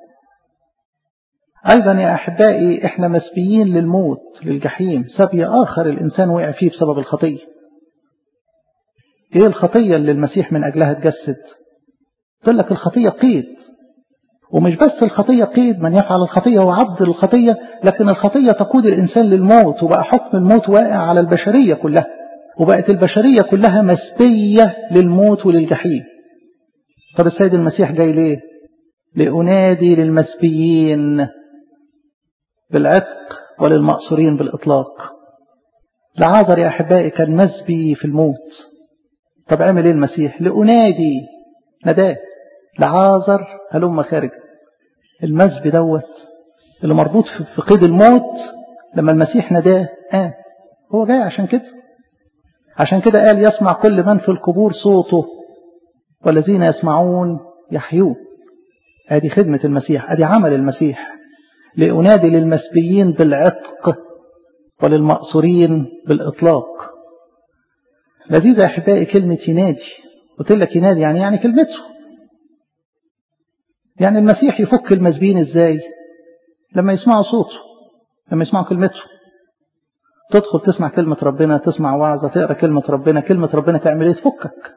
أيضا يا أحبائي إحنا مسبيين للموت للجحيم، سبي آخر الإنسان وقع فيه بسبب الخطية. إيه الخطية اللي المسيح من أجلها تجسد؟ تقول لك الخطية قيد، ومش بس الخطية قيد، من يفعل الخطية هو عبد الخطية، لكن الخطية تقود الإنسان للموت، وبقى حكم الموت واقع على البشرية كلها، وبقت البشرية كلها مسبية للموت وللجحيم. طب السيد المسيح جاي ليه؟ لأنادي للمسبيين بالعتق وللمقصورين بالإطلاق. لعازر يا أحبائي كان مسبي في الموت. طب عمل إيه المسيح؟ لأنادي نداه لعازر هلم خارج. المسبي دوت اللي مربوط في قيد الموت لما المسيح نداه آه هو جاي عشان كده. عشان كده قال يسمع كل من في القبور صوته والذين يسمعون يحيون. ادي خدمة المسيح، ادي عمل المسيح، لأنادي للمسبيين بالعتق وللمقصورين بالإطلاق. لذيذة يا أحبائي كلمة ينادي. قلت لك ينادي يعني يعني كلمته. يعني المسيح يفك المسبيين ازاي؟ لما يسمعوا صوته، لما يسمعوا كلمته. تدخل تسمع كلمة ربنا، تسمع وعظة، تقرأ كلمة ربنا، كلمة ربنا تعمل ايه؟ تفكك.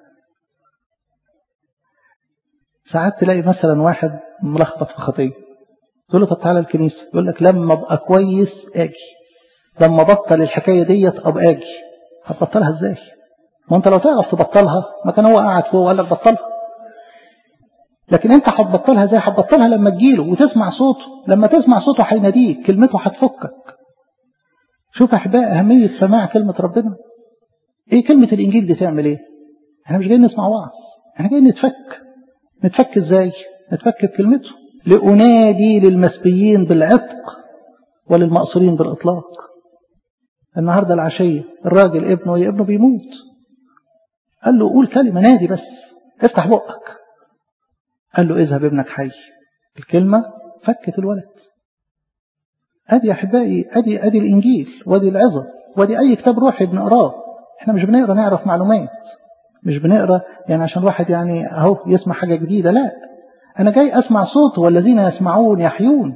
ساعات تلاقي مثلا واحد ملخبط في خطيه، تقول له طب تعالى الكنيسة، يقول لك لما ابقى كويس اجي، لما بطل الحكاية ديت ابقى اجي. هتبطلها ازاي؟ ما انت لو تعرف تبطلها ما كان هو قاعد فوق وقال لك بطلها. لكن انت هتبطلها ازاي؟ هتبطلها لما تجيله وتسمع صوته. لما تسمع صوته هيناديك، كلمته هتفكك. شوف احبائي اهمية سماع كلمة ربنا. ايه كلمة الانجيل دي تعمل ايه؟ احنا مش جايين نسمع وعظ، احنا جايين نتفك. نتفك ازاي؟ نتفك بكلمته. لأنادي للمسبيين بالعتق وللمقصورين بالإطلاق. النهاردة العشية الراجل ابنه يا ابنه بيموت، قال له قول كلمة، نادي بس، افتح بقك. قال له اذهب ابنك حي. الكلمة فكت الولد. ادي يا احبائي ادي ادي الانجيل، وادي العظة، وادي اي كتاب روحي بنقراه. احنا مش بنقرا نعرف معلومات، مش بنقرا يعني عشان واحد يعني اهو يسمع حاجة جديدة، لا، أنا جاي أسمع صوته والذين يسمعون يحيون.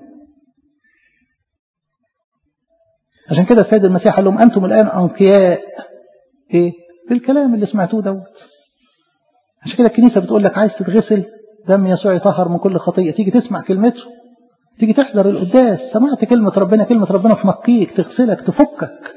عشان كده السيد المسيح قال لهم أنتم الآن أنقياء إيه؟ بالكلام اللي سمعتوه دوت. عشان كده الكنيسة بتقول لك عايز تتغسل دم يسوع يطهر من كل خطية، تيجي تسمع كلمته، تيجي تحضر القداس، سمعت كلمة ربنا، كلمة ربنا تنقيك، تغسلك، تفكك.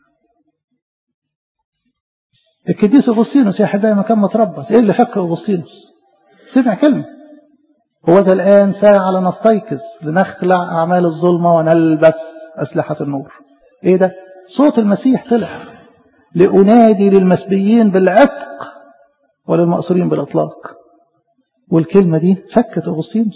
القديس أغسطينوس يا حبايبي ما كان متربص، إيه اللي فك أغسطينوس؟ سمع كلمة. هو ذا الآن ساعة لنستيقظ لنخلع أعمال الظلمة ونلبس أسلحة النور. إيه ده؟ صوت المسيح طلع. لأنادي للمسبيين بالعتق وللمقصورين بالإطلاق. والكلمة دي فكت أغسطينوس.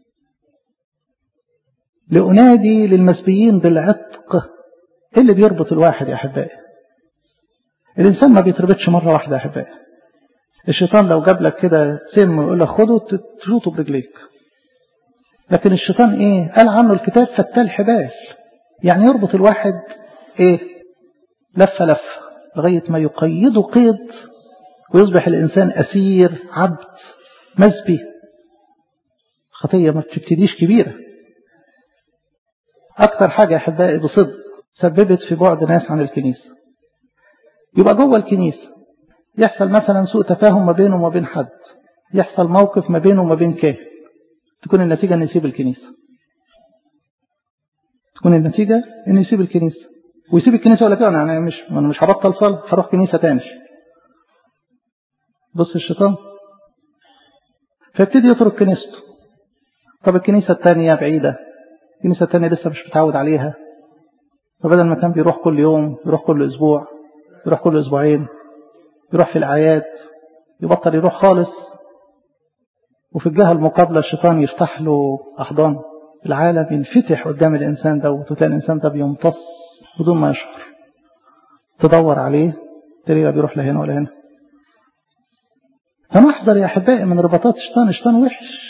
لأنادي للمسبيين بالعتق. إيه اللي بيربط الواحد يا أحبائي؟ الإنسان ما بيتربطش مرة واحدة يا أحبائي. الشيطان لو جاب لك كده سم ويقول لك خده تشوطه برجليك. لكن الشيطان ايه قال عنه الكتاب؟ فتال حبال. يعني يربط الواحد ايه لفة لفة لغاية ما يقيده قيد ويصبح الإنسان أسير عبد مسبي. خطية ما بتبتديش كبيرة. أكتر حاجة يا أحبائي بصدق سببت في بعد ناس عن الكنيسة. يبقى جوه الكنيسة يحصل مثلا سوء تفاهم ما بينه وما بين حد، يحصل موقف ما بينه وما بين كاهن، تكون النتيجة أن يسيب الكنيسة. تكون النتيجة أن يسيب الكنيسة. ويسيب الكنيسة يقول لك أنا أنا مش أنا مش هبطل صلاة، هروح كنيسة تاني. بص الشيطان، فيبتدي يترك كنيسته. طب الكنيسة التانية بعيدة، الكنيسة التانية لسه مش متعود عليها، فبدل ما كان بيروح كل يوم يروح كل أسبوع، يروح كل أسبوعين، يروح في الأعياد، يبطل يروح خالص. وفي الجهة المقابلة الشيطان يفتح له أحضان العالم، ينفتح قدام الإنسان ده، وتلاقي الإنسان ده بيمتص بدون ما يشعر. تدور عليه تلاقيه بيروح لهنا ولا هنا. فنحذر يا أحبائي من رباطات الشيطان. الشيطان وحش.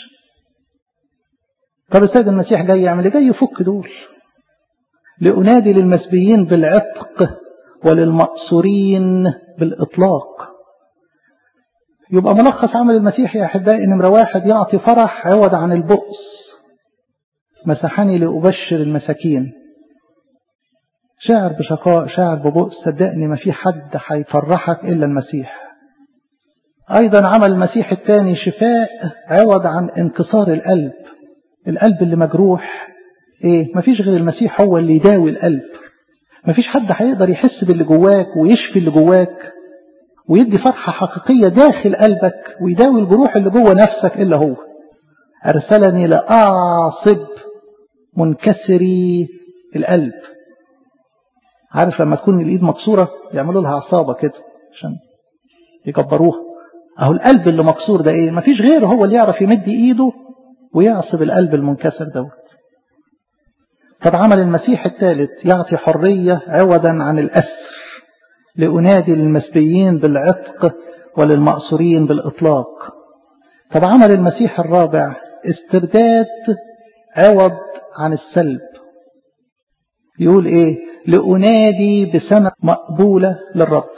طب السيد المسيح جاي يعمل ايه؟ جاي يفك دول. لأنادي للمسبيين بالعتق وللمأسورين بالإطلاق. يبقى ملخص عمل المسيح يا أحبائي نمرة واحد، يعطي فرح عوض عن البؤس. مسحني لأبشر المساكين. شاعر بشقاء، شاعر ببؤس، صدقني ما في حد هيفرحك إلا المسيح. أيضا عمل المسيح الثاني شفاء عوض عن انكسار القلب. القلب اللي مجروح إيه؟ ما فيش غير المسيح هو اللي يداوي القلب. ما فيش حد هيقدر يحس باللي جواك ويشفي اللي جواك ويدي فرحة حقيقية داخل قلبك ويداوي الجروح اللي جوه نفسك إلا هو. أرسلني لأعصب منكسري القلب. عارف لما تكون الإيد مكسورة يعملوا لها عصابة كده عشان يكبروها. أهو القلب اللي مكسور ده إيه؟ ما فيش غيره هو اللي يعرف يمد إيده ويعصب القلب المنكسر دوت. طب عمل المسيح الثالث يعطي حرية عوضا عن الأسر. لأنادي للمسبيين بالعتق وللمأسورين بالإطلاق. طب عمل المسيح الرابع استرداد عوض عن السلب. يقول إيه؟ لأنادي بسنة مقبولة للرب.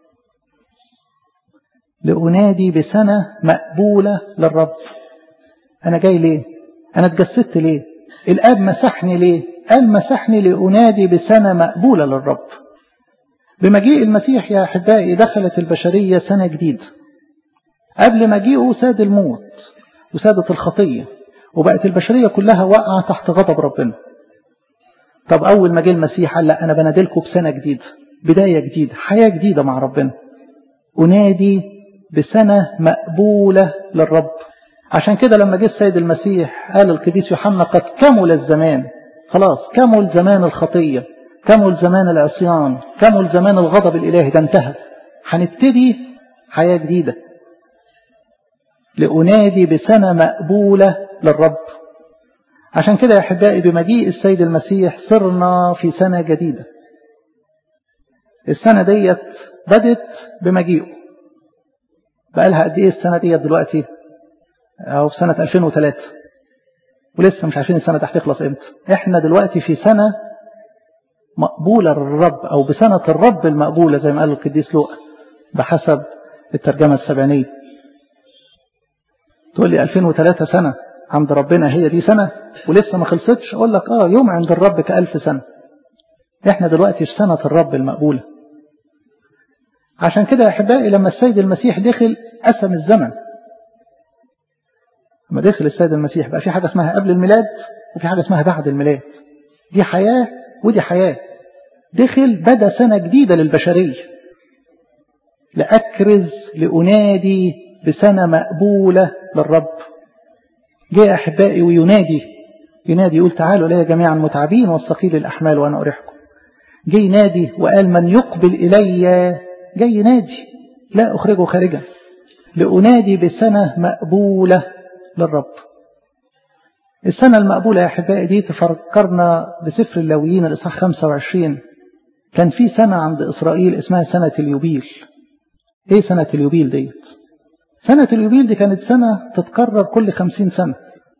لأنادي بسنة مقبولة للرب. أنا جاي ليه؟ أنا اتجسدت ليه؟ الآب مسحني ليه؟ قال مسحني لأنادي بسنة مقبولة للرب. بمجيء المسيح يا أحبائي دخلت البشرية سنة جديدة. قبل مجيئه ساد الموت وسادت الخطية وبقت البشرية كلها واقعة تحت غضب ربنا. طب أول ما جه المسيح قال لا، أنا بنادلكم بسنة جديدة، بداية جديدة، حياة جديدة مع ربنا. أنادي بسنة مقبولة للرب. عشان كده لما جه السيد المسيح قال القديس يوحنا قد كمل الزمان. خلاص كمل زمان الخطية، كمل زمان العصيان، كمل زمان الغضب الإلهي، ده انتهى. هنبتدي حياة جديدة. لأنادي بسنة مقبولة للرب. عشان كده يا أحبائي بمجيء السيد المسيح صرنا في سنة جديدة. السنة ديت بدت بمجيئه. بقالها قد إيه السنة ديت دلوقتي؟ أو في سنة ألفين وثلاثة، ولسه مش عارفين السنة هتخلص امتى. احنا دلوقتي في سنة مقبولة للرب، أو بسنة الرب المقبولة زي ما قال القديس لوقا بحسب الترجمة السبعينية. تقول لي ألفين وثلاثة سنة عند ربنا هي دي سنة ولسه ما خلصتش؟ أقول لك آه، يوم عند الرب كألف سنة. احنا دلوقتي في سنة الرب المقبولة. عشان كده يا أحبائي لما السيد المسيح دخل قسم الزمن. لما دخل السيد المسيح بقى في حاجة اسمها قبل الميلاد وفي حاجة اسمها بعد الميلاد. دي حياة ودي حياة. دخل بدأ سنة جديدة للبشرية. لأكرز لأنادي بسنة مقبولة للرب. جاء أحبائي وينادي، ينادي يقول تعالوا إلي جميعا متعبين والثقيل الأحمال وأنا أريحكم. جاي ينادي وقال من يقبل إلي، جاي ينادي لا أخرجه خارجا. لأنادي بسنة مقبولة للرب. السنة المقبولة يا أحبائي دي تفكرنا بسفر اللاويين الإصحاح خمسة وعشرين. كان في سنة عند إسرائيل اسمها سنة اليوبيل. إيه سنة اليوبيل ديت؟ سنة اليوبيل دي كانت سنة تتكرر كل خمسين سنة.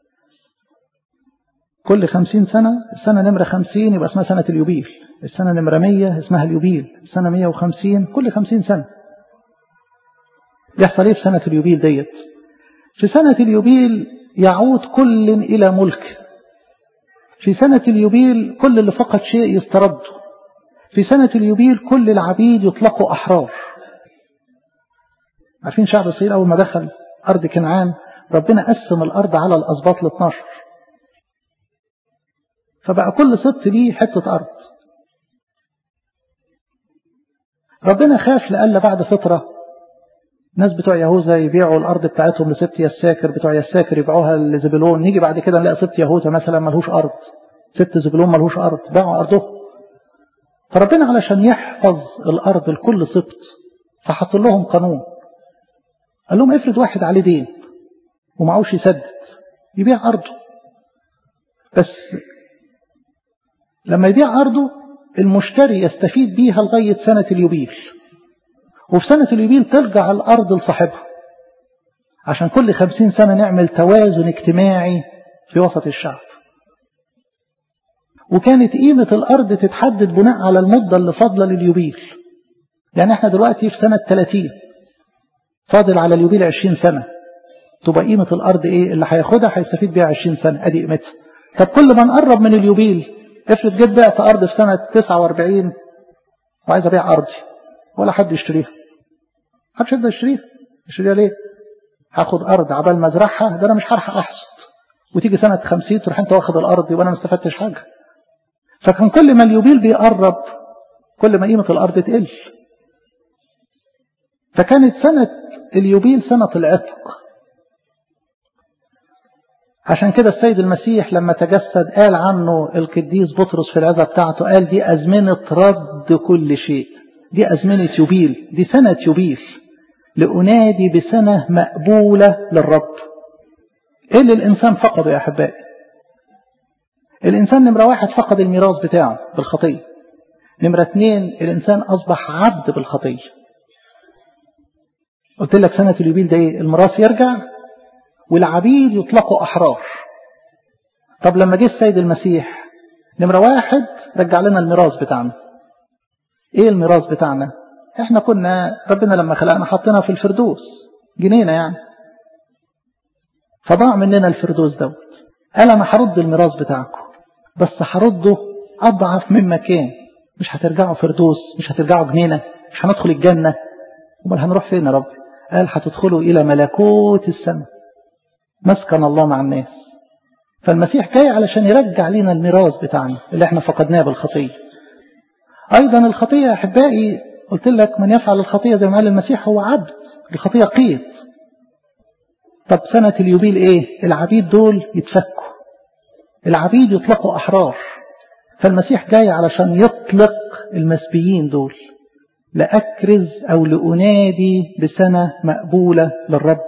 كل خمسين سنة. السنة نمرة خمسين يبقى اسمها سنة اليوبيل. السنة نمرة مية اسمها اليوبيل. السنة مية وخمسين كل خمسين سنة. يحصل ايه في سنة اليوبيل ديت؟ في سنة اليوبيل يعود كل إلى ملك. في سنة اليوبيل كل اللي فقد شيء يسترد. في سنة اليوبيل كل العبيد يطلقوا أحرار. عارفين شعب إسرائيل أول ما دخل أرض كنعان ربنا قسم الأرض على الأسباط الاثناشر، فبقى كل سبط ليه حتة أرض. ربنا خاف لألا بعد فترة ناس بتوع يهوذا يبيعوا الأرض بتاعتهم لسبت يساكر، بتوع يساكر يبيعوها لزبلون، نيجي بعد كده نلاقي سبت يهوذا مثلا ملهوش أرض، سبت زبلون ملهوش أرض، باعوا أرضه. فربنا علشان يحفظ الأرض لكل سبت فحط لهم قانون، قال لهم افرض واحد عليه دين ومعوش يسدد يبيع أرضه، بس لما يبيع أرضه المشتري يستفيد بيها لغاية سنة اليوبيل، وفي سنة اليوبيل ترجع الأرض لصاحبها، عشان كل خمسين سنة نعمل توازن اجتماعي في وسط الشعب. وكانت قيمة الأرض تتحدد بناء على المدة اللي فاضلة لليوبيل. يعني احنا دلوقتي في سنة ثلاثين، فاضل على اليوبيل عشرين سنة، تبقى قيمة الأرض ايه اللي هياخدها هيستفيد بيها عشرين سنة، ادي قيمتها. طب كل ما نقرب من اليوبيل، افرض جيت بعت أرض في سنة تسعة وأربعين وعايز أبيع أرضي ولا حد يشتريها، محدش يقدر يشتريها. يشتريها ليه؟ هاخد أرض عبال ما أزرعها، ده أنا مش هلحق أحصد، وتيجي سنة خمسين تروح أنت واخد الأرض وأنا ما استفدتش حاجة. فكان كل ما اليوبيل بيقرب كل ما قيمة الأرض تقل. فكانت سنة اليوبيل سنة العتق. عشان كده السيد المسيح لما تجسد قال عنه القديس بطرس في العظة بتاعته، قال دي أزمنة رد كل شيء، دي أزمنة يوبيل، دي سنة يوبيل لأنادي بسنة مقبولة للرب. إيه اللي الإنسان فقده يا أحبائي؟ الإنسان نمرة واحد فقد الميراث بتاعه بالخطية، نمرة اثنين الإنسان أصبح عبد بالخطية. قلت لك سنة اليوبيل ده إيه؟ الميراث يرجع والعبيد يطلقوا أحرار. طب لما جه السيد المسيح نمرة واحد رجع لنا الميراث بتاعنا. إيه الميراث بتاعنا؟ إحنا كنا ربنا لما خلقنا حطينا في الفردوس جنينا يعني، فضاع مننا الفردوس دوت. قال أنا هرد الميراث بتاعكم، بس هرده أضعف مما كان. مش هترجعوا فردوس، مش هترجعوا جنينة، مش هندخل الجنة، امال هنروح فين يا رب؟ قال هتدخلوا إلى ملكوت السماء، مسكن الله مع الناس. فالمسيح جاي علشان يرجع لنا الميراث بتاعنا اللي احنا فقدناه بالخطية. أيضا الخطية يا أحبائي قلت لك من يفعل الخطية زي ما قال المسيح هو عبد، الخطية قيد. طب سنة اليوبيل إيه؟ العبيد دول يتفكوا، العبيد يطلقوا أحرار. فالمسيح جاي علشان يطلق المسبيين دول، لأكرز أو لأنادي بسنة مقبولة للرب.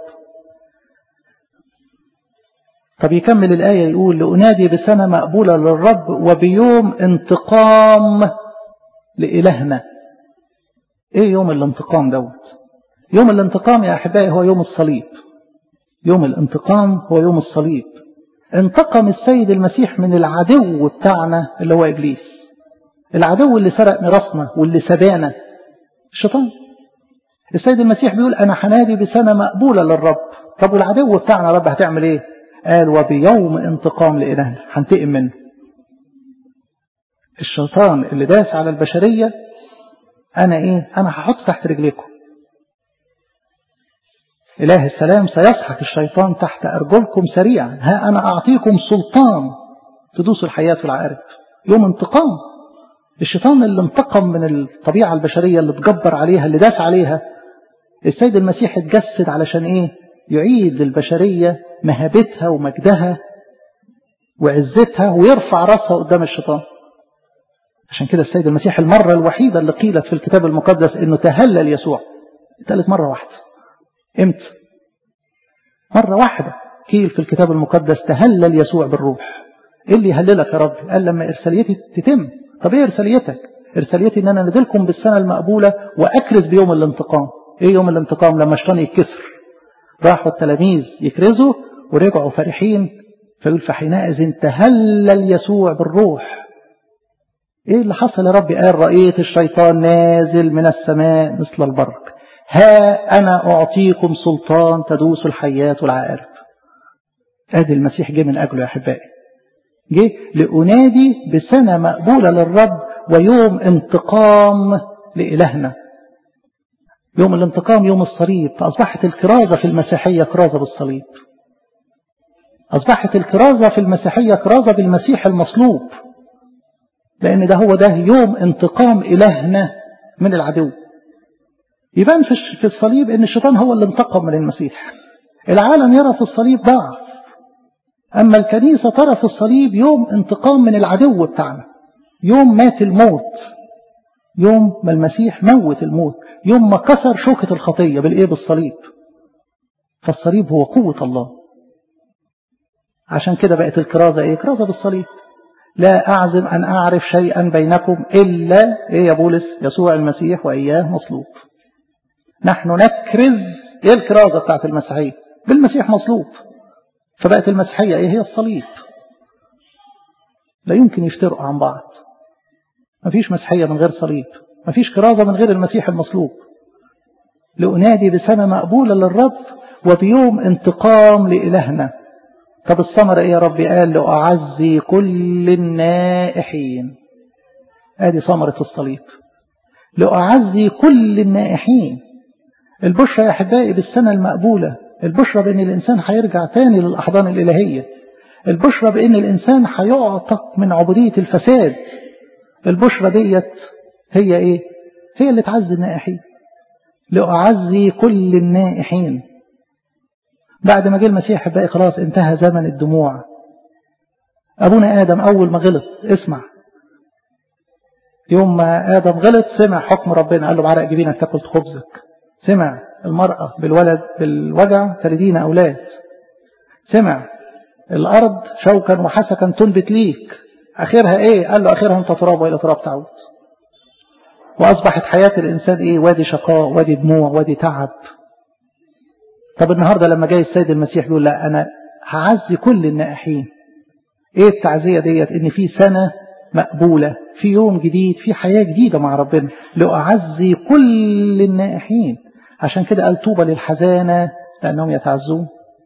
طب يكمل الآية يقول لأنادي بسنة مقبولة للرب وبيوم انتقام لإلهنا. إيه يوم الانتقام دوت؟ يوم الانتقام يا أحبائي هو يوم الصليب. يوم الانتقام هو يوم الصليب. انتقم السيد المسيح من العدو بتاعنا اللي هو إبليس، العدو اللي سرق ميراثنا واللي سبانا، الشيطان. السيد المسيح بيقول أنا هنادي بسنة مقبولة للرب. طب والعدو بتاعنا رب هتعمل إيه؟ قال وبيوم انتقام لإلهنا، هنتقم منه. الشيطان اللي داس على البشرية أنا إيه؟ أنا هحط تحت رجليكم. إله السلام سيسحق الشيطان تحت أرجلكم سريعا، ها أنا أعطيكم سلطان تدوسوا الحياة والعقارب. يوم انتقام. الشيطان اللي انتقم من الطبيعة البشرية اللي تجبر عليها اللي داس عليها، السيد المسيح اتجسد علشان إيه؟ يعيد للبشرية مهابتها ومجدها وعزتها ويرفع رأسها قدام الشيطان. عشان كده السيد المسيح المرة الوحيدة اللي قيلت في الكتاب المقدس إنه تهلل يسوع، اتقالت مرة واحدة. امتى؟ مرة واحدة قيل في الكتاب المقدس تهلل يسوع بالروح. ايه اللي يهللك يا رب؟ قال لما إرساليتي تتم. طب ايه إرساليتك؟ إرساليتي ان انا ندلكم بالسنة المقبولة وأكرز بيوم الانتقام. ايه يوم الانتقام؟ لما الشيطان يتكسر. راحوا التلاميذ يكرزوا ورجعوا فرحين، فيقول فحينئذ تهلل يسوع بالروح. ايه اللي حصل يا رب؟ قال رأيت الشيطان نازل من السماء مثل البرق، ها أنا أعطيكم سلطان تدوس الحياة والعقارب. ادي المسيح جه من أجله يا أحبائي، جه لأنادي بسنة مقبولة للرب ويوم انتقام لإلهنا. يوم الانتقام يوم الصليب. فأصبحت الكرازة في المسيحية كرازة بالصليب، أصبحت الكرازة في المسيحية كرازة بالمسيح المصلوب، لأن ده هو ده يوم انتقام إلهنا من العدو. يبان في الصليب ان الشيطان هو اللي انتقم من المسيح. العالم يرى في الصليب ضعف، اما الكنيسة ترى في الصليب يوم انتقام من العدو بتاعنا، يوم مات الموت، يوم ما المسيح موت الموت، يوم ما كسر شوكة الخطية بالايه؟ بالصليب. فالصليب هو قوة الله. عشان كده بقت الكرازة ايه؟ كرازة بالصليب. لا أعزم أن أعرف شيئا بينكم إلا إيه يا بولس؟ يسوع المسيح وإياه مصلوب. نحن نكرز إيه الكرازة بتاعت المسيحية؟ بالمسيح مصلوب. فبقت المسيحية إيه؟ هي الصليب. لا يمكن يفترقوا عن بعض. مفيش مسيحية من غير صليب، مفيش كرازة من غير المسيح المصلوب. لأنادي بسنة مقبولة للرب وبيوم انتقام لإلهنا. طب الثمرة إيه يا ربي؟ قال لأعزي كل النائحين. ادي ثمرة الصليب، لأعزي كل النائحين. البشرى يا أحبائي بالسنة المقبولة، البشرى بأن الإنسان هيرجع تاني للأحضان الإلهية، البشرى بأن الإنسان هيعتق من عبودية الفساد. البشرى ديت هي إيه؟ هي اللي تعزي النائحين. لأعزي كل النائحين. بعد ما جه المسيح أحبائي خلاص انتهى زمن الدموع. أبونا آدم أول ما غلط، اسمع، يوم ما آدم غلط سمع حكم ربنا، قال له بعرق جبينك تاكل خبزك. سمع المرأة بالولد بالوجع تلدين أولاد. سمع الأرض شوكا وحسكا تنبت ليك، آخرها إيه؟ قال له آخرها أنت تراب وإلى تراب تعود. وأصبحت حياة الإنسان إيه؟ وادي شقاء، وادي دموع، وادي تعب. طب النهاردة لما جاي السيد المسيح يقول لا أنا هعزي كل النائحين. إيه التعزية ديت؟ إن في سنة مقبولة، في يوم جديد، في حياة جديدة مع ربنا. لأعزي كل النائحين. عشان كده قال طوبى للحزانة لأنهم يتعزون.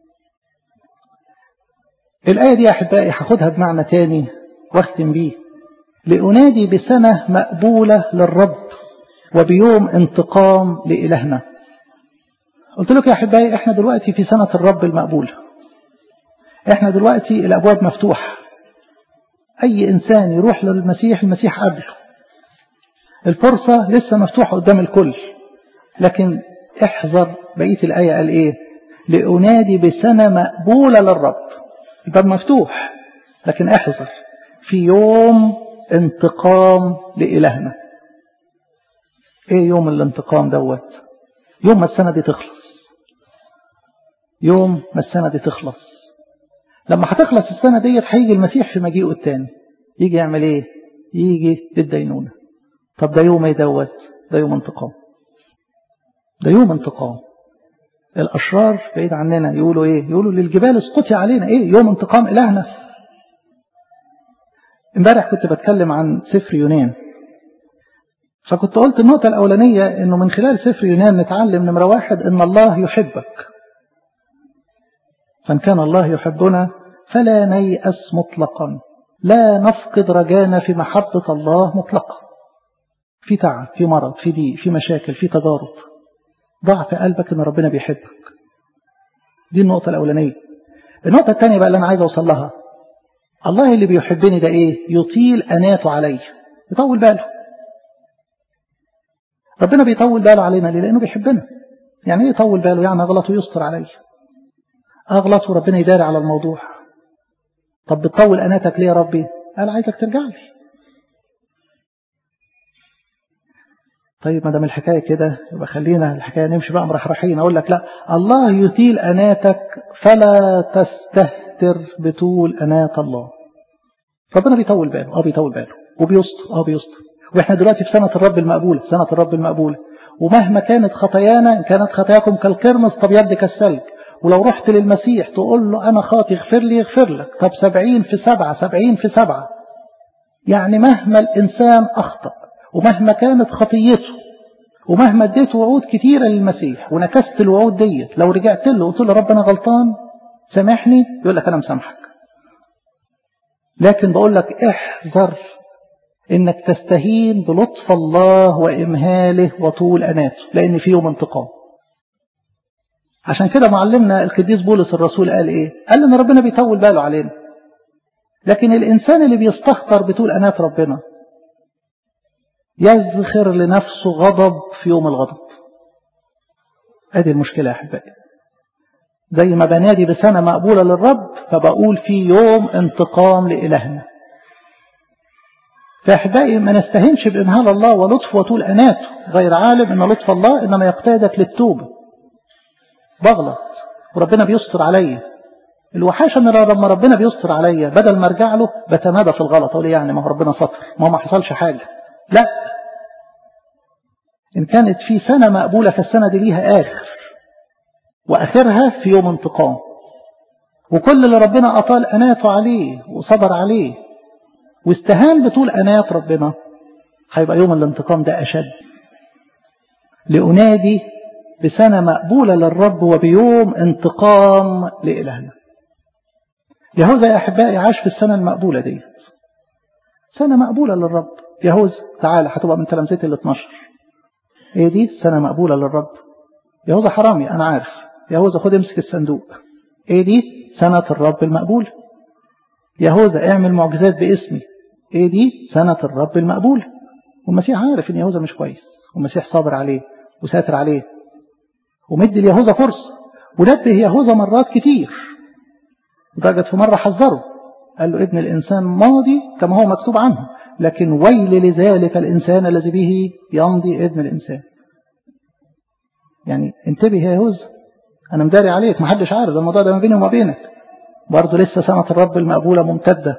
الآية دي يا أحبائي هاخدها بمعنى تاني واختم بيه. لأنادي بسنة مقبولة للرب وبيوم انتقام لإلهنا. قلت لك يا أحبائي احنا دلوقتي في سنة الرب المقبولة. احنا دلوقتي الأبواب مفتوحة، أي إنسان يروح للمسيح المسيح قبله. الفرصة لسه مفتوحة قدام الكل، لكن احذر بقية الآية قال إيه؟ لأنادي بسنة مقبولة للرب. الباب مفتوح، لكن احذر في يوم انتقام لإلهنا. ايه يوم الانتقام دوت؟ يوم ما السنة دي تخلص. يوم ما السنة دي تخلص، لما هتخلص السنة ديت هيجي المسيح في مجيئه التاني. يجي يعمل ايه؟ يجي للدينونة. طب ده يوم ايه دوت؟ ده يوم انتقام. ده يوم انتقام. الأشرار بعيد عننا يقولوا ايه؟ يقولوا للجبال اسقطي علينا. ايه؟ يوم انتقام إلهنا. امبارح كنت بتكلم عن سفر يونان، فكنت قلت النقطة الأولانية انه من خلال سفر يونان نتعلم نمرة واحد ان الله يحبك. فإن كان الله يحبنا فلا نيأس مطلقا، لا نفقد رجانا في محبة الله مطلقا. في تعب، في مرض، في ضيق، في مشاكل، في تجارب، ضع في قلبك ان ربنا بيحبك. دي النقطة الأولانية. النقطة الثانية بقى اللي أنا عايز أوصل لها، الله اللي بيحبني ده إيه؟ يطيل أناته علي، يطول باله. ربنا بيطول باله علينا ليه؟ لأنه بيحبنا. يعني إيه يطول باله؟ يعني أغلط ويستر علي، أغلط وربنا يداري على الموضوع. طب بتطول أناتك ليه يا ربي؟ قال عايزك ترجع لي. طيب ما دام الحكاية كده يبقى خلينا الحكاية نمشي بقى مرحرحين. أقول لك لا، الله يطيل أناتك فلا تستهتر بطول أنات الله. ربنا بيطول باله، اه بيطول باله وبيسطر، اه بيسطر. واحنا دلوقتي في سنة الرب المقبولة، سنة الرب المقبولة. ومهما كانت خطايانا، كانت خطاياكم كالقرمز تبيض كالثلج. ولو رحت للمسيح تقول له أنا خاطي اغفر لي يغفر لك. طب سبعين في سبعة، سبعين في سبعة. يعني مهما الإنسان أخطأ ومهما كانت خطيته ومهما اديت وعود كتيرة للمسيح ونكست الوعود ديت، لو رجعت له وقلت له رب أنا غلطان سامحني، يقول لك أنا مسامحك. لكن بقول لك احذر إنك تستهين بلطف الله وإمهاله وطول أناته، لأن في يوم انتقام. عشان كده معلمنا القديس بولس الرسول قال إيه؟ قال إن ربنا بيطول باله علينا، لكن الإنسان اللي بيستهتر بطول أنات ربنا يزخر لنفسه غضب في يوم الغضب. ادي المشكلة يا أحبائي. زي ما بنادي بسنة مقبولة للرب فبقول في يوم انتقام لإلهنا. فأحبائي ما نستهنش بإمهال الله ولطف وطول أناته، غير عالم أن لطف الله إنما يقتادك للتوبة. بغلط وربنا بيستر عليا. الوحاشة أن لما ربنا بيستر عليا بدل ما ارجع له بتمادى في الغلط، أقول يعني ما هو ربنا ستر، ما ما حصلش حاجة. لا، إن كانت في سنة مقبولة فالسنة دي ليها آخر، وآخرها في يوم انتقام. وكل اللي ربنا أطال أناته عليه وصبر عليه واستهان بطول أنات ربنا هيبقى يوم الانتقام ده أشد. لأنادي بسنة مقبولة للرب وبيوم انتقام لإلهنا. يهوذا يا أحبائي عاش في السنة المقبولة دي، سنة مقبولة للرب. يهوذا تعالى هتبقى من تلامذتي ال اثناشر. ايه دي؟ سنة مقبولة للرب. يهوذا حرامي أنا عارف، يهوذا خد امسك الصندوق. ايه دي؟ سنة الرب المقبولة. يهوذا اعمل معجزات باسمي. ايه دي؟ سنة الرب المقبولة. والمسيح عارف ان يهوذا مش كويس، والمسيح صابر عليه وساتر عليه ومدي ليهوذا فرصة، ونبه يهوذا مرات كتير لدرجة في مرة حذره قال له ابن الإنسان ماضي كما هو مكتوب عنه، لكن ويل لذلك الإنسان الذي به يمضي ابن الإنسان. يعني انتبه يا يهوذا، أنا مداري عليك، ما حدش عارف الموضوع ده ما بيني وما بينك. برضه لسه سنة الرب المقبولة ممتدة.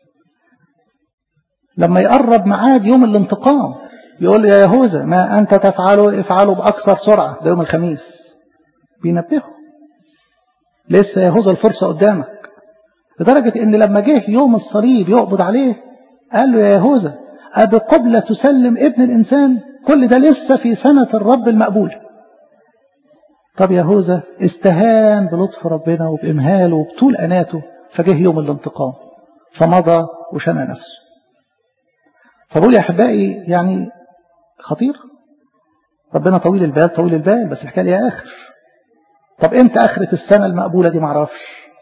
لما يقرب معاد يوم الانتقام يقول له يا يهوذا ما أنت تفعله افعله بأكثر سرعة. ده يوم الخميس بينبهه لسه يهوذا الفرصة قدامك. لدرجة ان لما جه يوم الصليب يقبض عليه قال له يا يهوذا أبي قبل تسلم ابن الإنسان؟ كل ده لسه في سنة الرب المقبول. طب يهوذا استهان بلطف ربنا وبإمهاله وبطول أناته، فجه يوم الانتقام فمضى وشنى نفسه. فبقول يا أحبائي يعني خطير. ربنا طويل البال طويل البال، بس الحكاية ليها آخر. طب امتى آخرة السنة المقبولة دي؟ معرفش.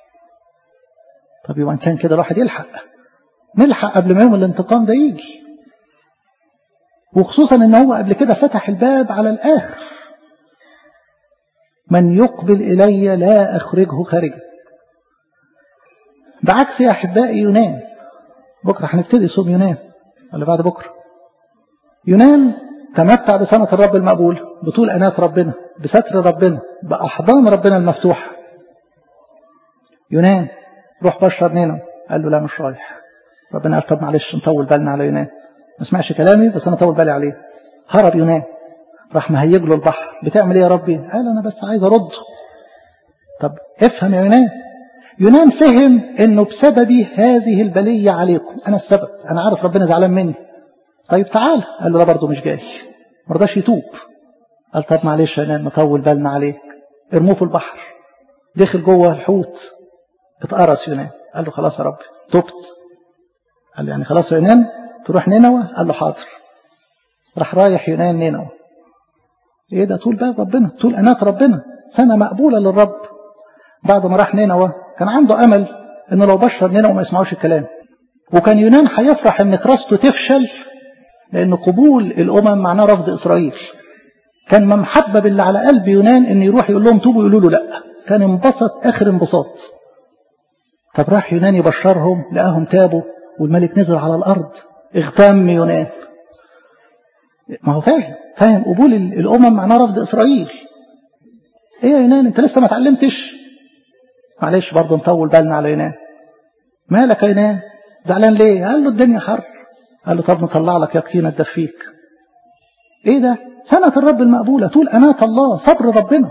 طب يبقى كان كده الواحد يلحق نلحق قبل ما يوم الانتقام ده يجي، وخصوصا ان هو قبل كده فتح الباب على الآخر. من يقبل إلي لا أخرجه خارجا. بعكس يا أحبائي يونان. بكرة هنبتدي صوم يونان ولا بعد بكرة؟ يونان تمتع بسنة الرب المقبول، بطول أنات ربنا، بستر ربنا، بأحضان ربنا المفتوحة. يونان روح بشر نينوى، قال له لا مش رايح. ربنا قال طب معلش نطول بالنا على يونان، ما سمعش كلامي بس انا طول بالي عليه. هرب يونان، راح مهيج له البحر. بتعمل ايه يا ربي؟ قال انا بس عايز ارد. طب افهم يا يونان. يونان فهم انه بسببي هذه البلية عليكم، انا السبب، انا عارف ربنا زعلان مني. طيب تعال. قال له لا برضه مش جاي، ما رضاش يتوب. قال طب معلش يا يونان نطول بالنا عليك، ارموه في البحر. دخل جوه الحوت، اتقرص يونان. قال له خلاص يا رب تبت. قال له يعني خلاص يا يونان تروح نينوى؟ قال له حاضر. راح رايح يونان نينوى. ايه ده؟ طول باب ربنا، طول أنات ربنا، سنة مقبولة للرب. بعد ما راح نينوى كان عنده أمل انه لو بشر نينوى ما يسمعوش الكلام، وكان يونان هيفرح ان كراسته تفشل، لأن قبول الأمم معناه رفض إسرائيل. كان محبب اللي على قلب يونان ان يروح يقول لهم توبوا، يقولوا له لا. كان انبسط آخر انبساط. طب راح يونان يبشرهم، لقاهم تابوا والملك نزل على الأرض. اغتم يونان. ما هو فاهم فاهم قبول الأمم معناه رفض إسرائيل. ايه يا يونان انت لسه ما تعلمتش؟ معلش برضه نطول بالنا على يونان. مالك يا يونان زعلان ليه؟ قال له الدنيا حر. قال له طب نطلع لك يقينا تدفيك. ايه ده؟ سنة الرب المقبولة، طول أنات الله، صبر ربنا.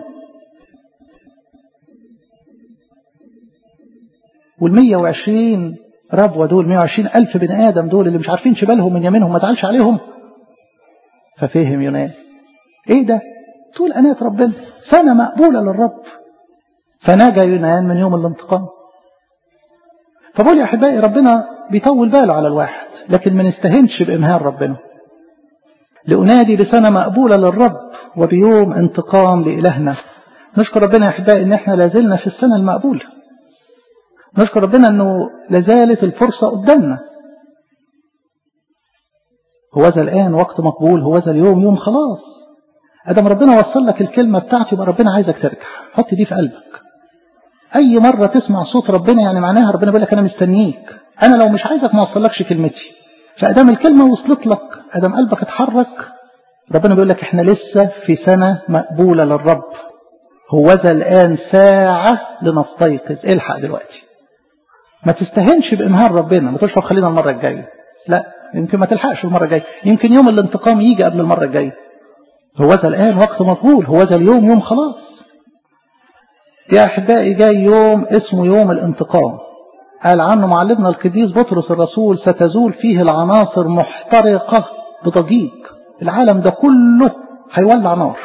والمية وعشرين ربوة دول، مية وعشرين ألف بني آدم دول اللي مش عارفين شبالهم من يمينهم، ما تعالش عليهم. ففهم يونان ايه ده؟ طول أنات ربنا، سنة مقبولة للرب. فنجا يونان من يوم الانتقام. فبقول يا أحبائي ربنا بيطول باله على الواحد، لكن ما نستهنش بإمهال ربنا. لأنادي بسنة مقبولة للرب وبيوم انتقام لإلهنا. نشكر ربنا يا أحبائي إن احنا لازلنا في السنة المقبولة. نشكر ربنا أنه لازالت الفرصة قدامنا. هو ذا الآن وقت مقبول، هو ذا اليوم يوم خلاص. ادم ربنا وصل لك الكلمة بتاعته يبقى ربنا عايزك ترجع. حط دي في قلبك. اي مرة تسمع صوت ربنا يعني معناها ربنا بيقول لك انا مستنيك، انا لو مش عايزك ما وصلكش كلمتي. فادام الكلمة وصلت لك، ادام قلبك اتحرك، ربنا بيقول لك احنا لسه في سنة مقبولة للرب. هوذا الآن ساعة لنستيقظ. الحق دلوقتي، ما تستهنش بإمهار ربنا، ما تقولش خلينا المرة الجاية. لا، يمكن ما تلحقش المرة الجاية، يمكن يوم الانتقام يجي قبل المرة الجاية. هوذا الآن وقت مقبول، هوذا اليوم يوم خلاص. يا أحبائي جاي يوم اسمه يوم الانتقام، قال عنه معلمنا القديس بطرس الرسول ستزول فيه العناصر محترقة بضجيج. العالم ده كله هيولع نار.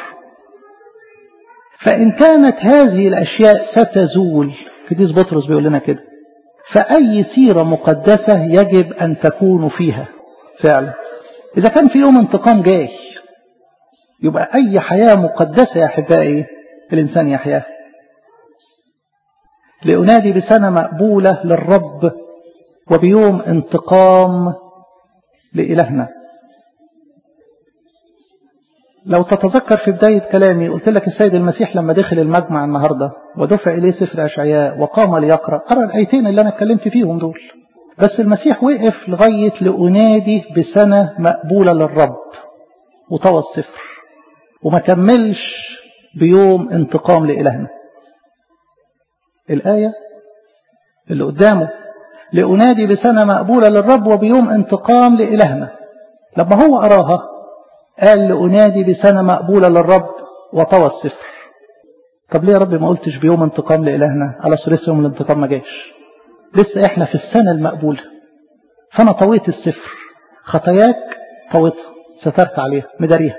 فإن كانت هذه الأشياء ستزول، القديس بطرس بيقول لنا كده، فأي سيرة مقدسة يجب أن تكون فيها فعلا. إذا كان في يوم انتقام جاي، يبقى أي حياة مقدسة يا أحبائي الإنسان يحياها. لأنادي بسنة مقبولة للرب وبيوم انتقام لإلهنا. لو تتذكر في بداية كلامي قلت لك السيد المسيح لما دخل المجمع النهاردة ودفع إليه سفر أشعياء وقام ليقرأ، قرأ الآيتين اللي أنا اتكلمت فيهم دول. بس المسيح وقف لغاية لأنادي بسنة مقبولة للرب وطوى السفر، وما كملش بيوم انتقام لإلهنا. الآية اللي قدامه لأنادي بسنة مقبولة للرب وبيوم انتقام لإلهنا، لما هو قراها قال لأنادي بسنة مقبولة للرب وطوى السفر. طب ليه يا رب ما قلتش بيوم انتقام لإلهنا؟ على لسه يوم الانتقام ما جاش، لسه احنا في السنة المقبولة. فأنا طويت السفر، خطاياك طويتها، سترت عليها مداريها.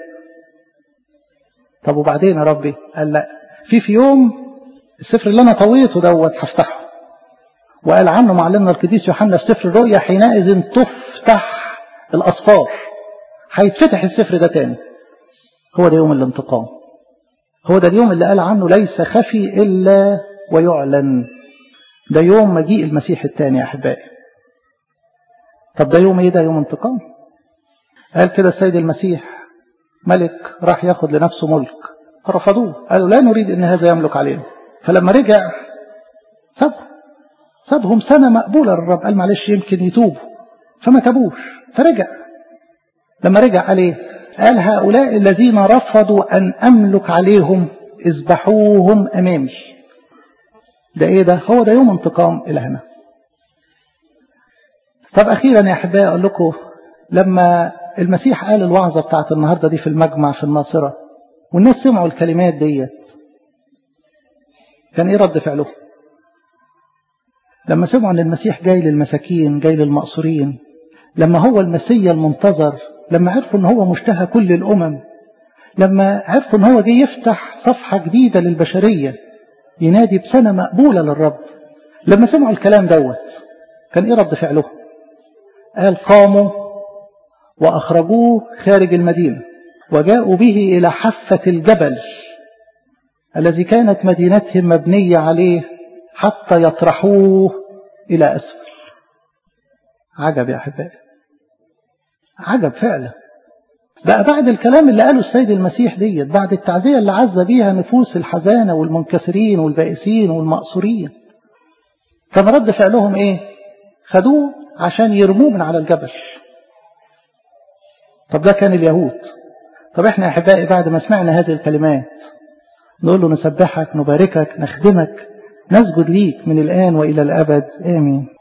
طب وبعدين يا ربي؟ قال لا، في في يوم السفر اللي أنا طويته دوت هفتحه. وقال عنه معلمنا القديس يوحنا في سفر الرؤيا حينئذ تفتح الأسفار، هيتفتح السفر ده تاني. هو ده يوم الانتقام، هو ده اليوم اللي قال عنه ليس خفي إلا ويعلن. ده يوم مجيء المسيح الثاني يا أحبائي. طب ده يوم ايه؟ ده يوم انتقام. قال كده السيد المسيح ملك راح ياخد لنفسه ملك، فرفضوه، قالوا لا نريد ان هذا يملك علينا. فلما رجع سابهم سابهم سنة مقبولة للرب، قال معلش يمكن يتوبوا، فما تابوش. فرجع، لما رجع عليه قال هؤلاء الذين رفضوا أن أملك عليهم اذبحوهم أمامي. ده إيه ده؟ هو ده يوم انتقام إلهنا. طب أخيرا يا أحبائي أقول لكم، لما المسيح قال الوعظة بتاعت النهاردة دي في المجمع في الناصرة والناس سمعوا الكلمات دي، كان إيه رد فعله؟ لما سمعوا أن المسيح جاي للمساكين، جاي للمقصورين، لما هو المسيا المنتظر، لما عرفوا أن هو مشتهى كل الأمم، لما عرفوا أن هو جاي يفتح صفحة جديدة للبشرية، ينادي بسنة مقبولة للرب، لما سمعوا الكلام دوت كان إيه رد فعله؟ قال قاموا وأخرجوه خارج المدينة وجاءوا به إلى حافة الجبل الذي كانت مدينتهم مبنية عليه حتى يطرحوه إلى أسفل. عجب يا أحبائي، عجب فعلا. بقى بعد الكلام اللي قاله السيد المسيح ديت، بعد التعزية اللي عز بيها نفوس الحزانة والمنكسرين والبائسين والمقصورين، كان رد فعلهم ايه؟ خدوه عشان يرموه من على الجبل. طب ده كان اليهود. طب احنا يا احبائي بعد ما سمعنا هذه الكلمات نقول له نسبحك، نباركك، نخدمك، نسجد ليك من الآن وإلى الأبد، آمين.